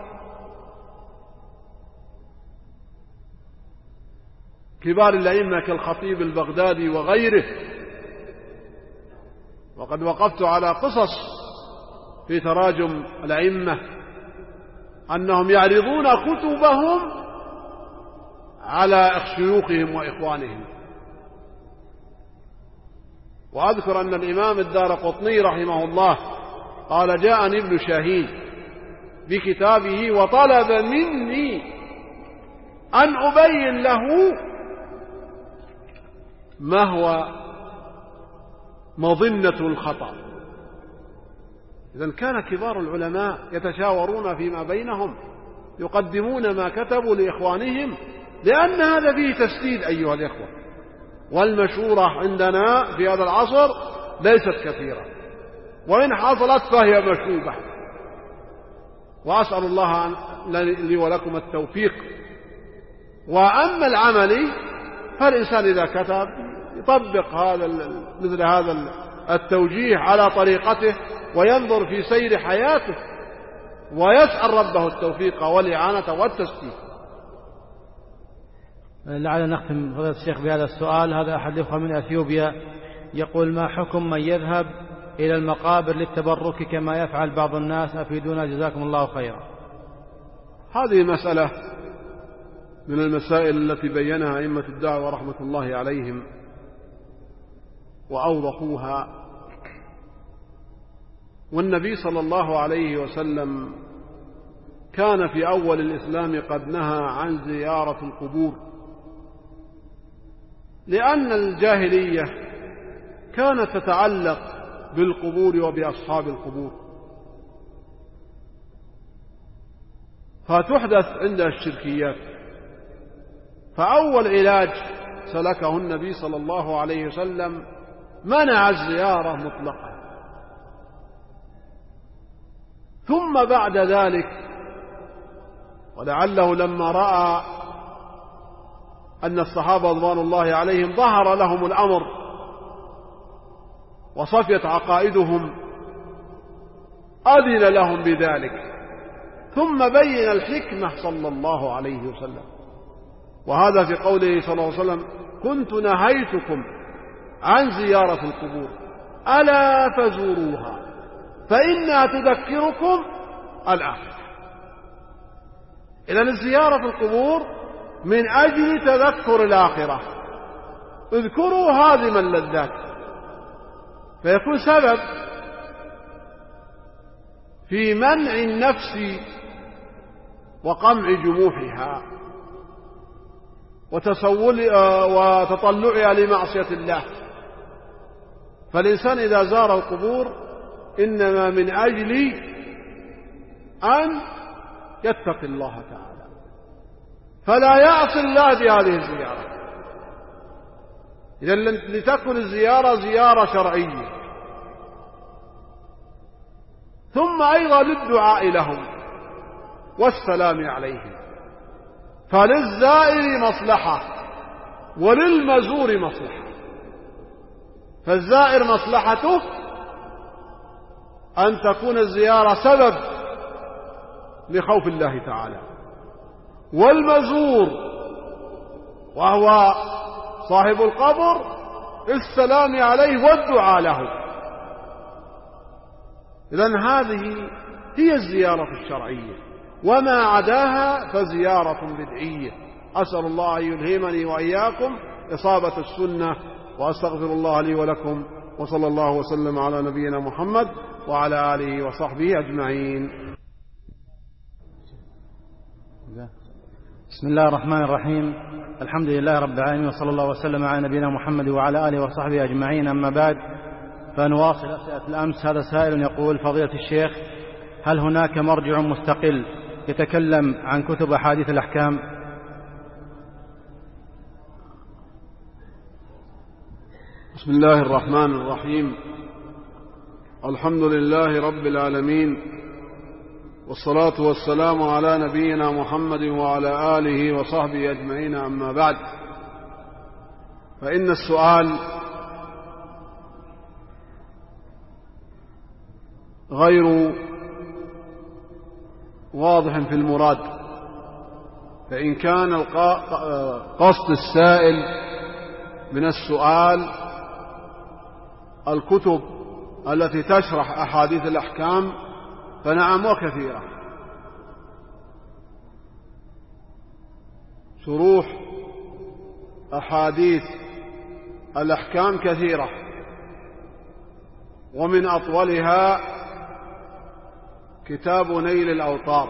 كبار الأئمة كالخطيب البغدادي وغيره، وقد وقفت على قصص في تراجم الأئمة أنهم يعرضون كتبهم على شيوخهم وإخوانهم. وأذكر أن الإمام الدارقطني رحمه الله قال: جاءني ابن شاهين بكتابه وطلب مني أن أبين له ما هو مظنة الخطأ. إذن كان كبار العلماء يتشاورون فيما بينهم، يقدمون ما كتبوا لإخوانهم، لأن هذا فيه تسديد أيها الإخوة. والمشورة عندنا في هذا العصر ليست كثيرة، وإن حصلت فهي مشوبة. وأسأل الله لي ولكم التوفيق. وأما العملي فالإنسان إذا كتب يطبق هذا مثل هذا التوجيه على طريقته، وينظر في سير حياته، ويسأل ربه التوفيق والإعانة والتسديد. لعل نختم فضيلة الشيخ بهذا السؤال. هذا أحد الأخوة من أثيوبيا يقول: ما حكم من يذهب إلى المقابر للتبرك كما يفعل بعض الناس؟ أفيدونا جزاكم الله خيرا. هذه مسألة من المسائل التي بينها أئمة الدعوة رحمة الله عليهم وأوضحوها. والنبي صلى الله عليه وسلم كان في أول الإسلام قد نهى عن زيارة القبور، لأن الجاهلية كانت تتعلق بالقبور وبأصحاب القبور، فتحدث عندها الشركيات. فأول علاج سلكه النبي صلى الله عليه وسلم منع الزيارة مطلقا. ثم بعد ذلك ولعله لما رأى أن الصحابة رضوان الله عليهم ظهر لهم الأمر وصفيت عقائدهم أذن لهم بذلك، ثم بين الحكمة صلى الله عليه وسلم. وهذا في قوله صلى الله عليه وسلم: كنت نهيتكم عن زيارة القبور ألا فزوروها فإنها تذكركم الآخرة. إذن الزيارة في القبور من أجل تذكر الآخرة. اذكروا هادم اللذات، فيكون سبب في منع النفس وقمع جموحها وتطلعها لمعصية الله. فالإنسان إذا زار القبور إنما من أجل أن يتقي الله تعالى، فلا يعصي الله بهذه الزيارة. إذا لتكن الزيارة زيارة شرعية، ثم أيضا للدعاء لهم والسلام عليهم. فللزائر مصلحة وللمزور مصلحة. فالزائر مصلحته أن تكون الزيارة سبب لخوف الله تعالى، والمزور وهو صاحب القبر السلام عليه والدعاء له. إذن هذه هي الزيارة الشرعية، وما عداها فزيارة بدعية. أسأل الله أن يلهمني وإياكم إصابة السنة، وأستغفر الله لي ولكم، وصلى الله وسلم على نبينا محمد وعلى آله وصحبه أجمعين. بسم الله الرحمن الرحيم. الحمد لله رب العالمين، وصلى الله وسلم على نبينا محمد وعلى آله وصحبه أجمعين. أما بعد، فنواصل أسئلة الأمس. هذا سائل يقول: فضيلة الشيخ، هل هناك مرجع مستقل يتكلم عن كتب أحاديث الأحكام؟ بسم الله الرحمن الرحيم. الحمد لله رب العالمين، والصلاة والسلام على نبينا محمد وعلى آله وصحبه أجمعين. أما بعد، فإن السؤال غير واضح في المراد. فإن كان قصد السائل من السؤال الكتب التي تشرح أحاديث الأحكام فنعم وكثيرة. شروح أحاديث الأحكام كثيرة، ومن أطولها كتاب نيل الأوطار.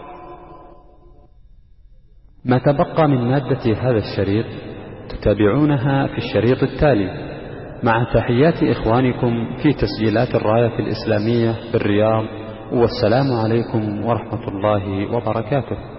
ما تبقى من مادة هذا الشريط تتابعونها في الشريط التالي، مع تحيات إخوانكم في تسجيلات الراية الإسلامية بالرياض، والسلام عليكم ورحمة الله وبركاته.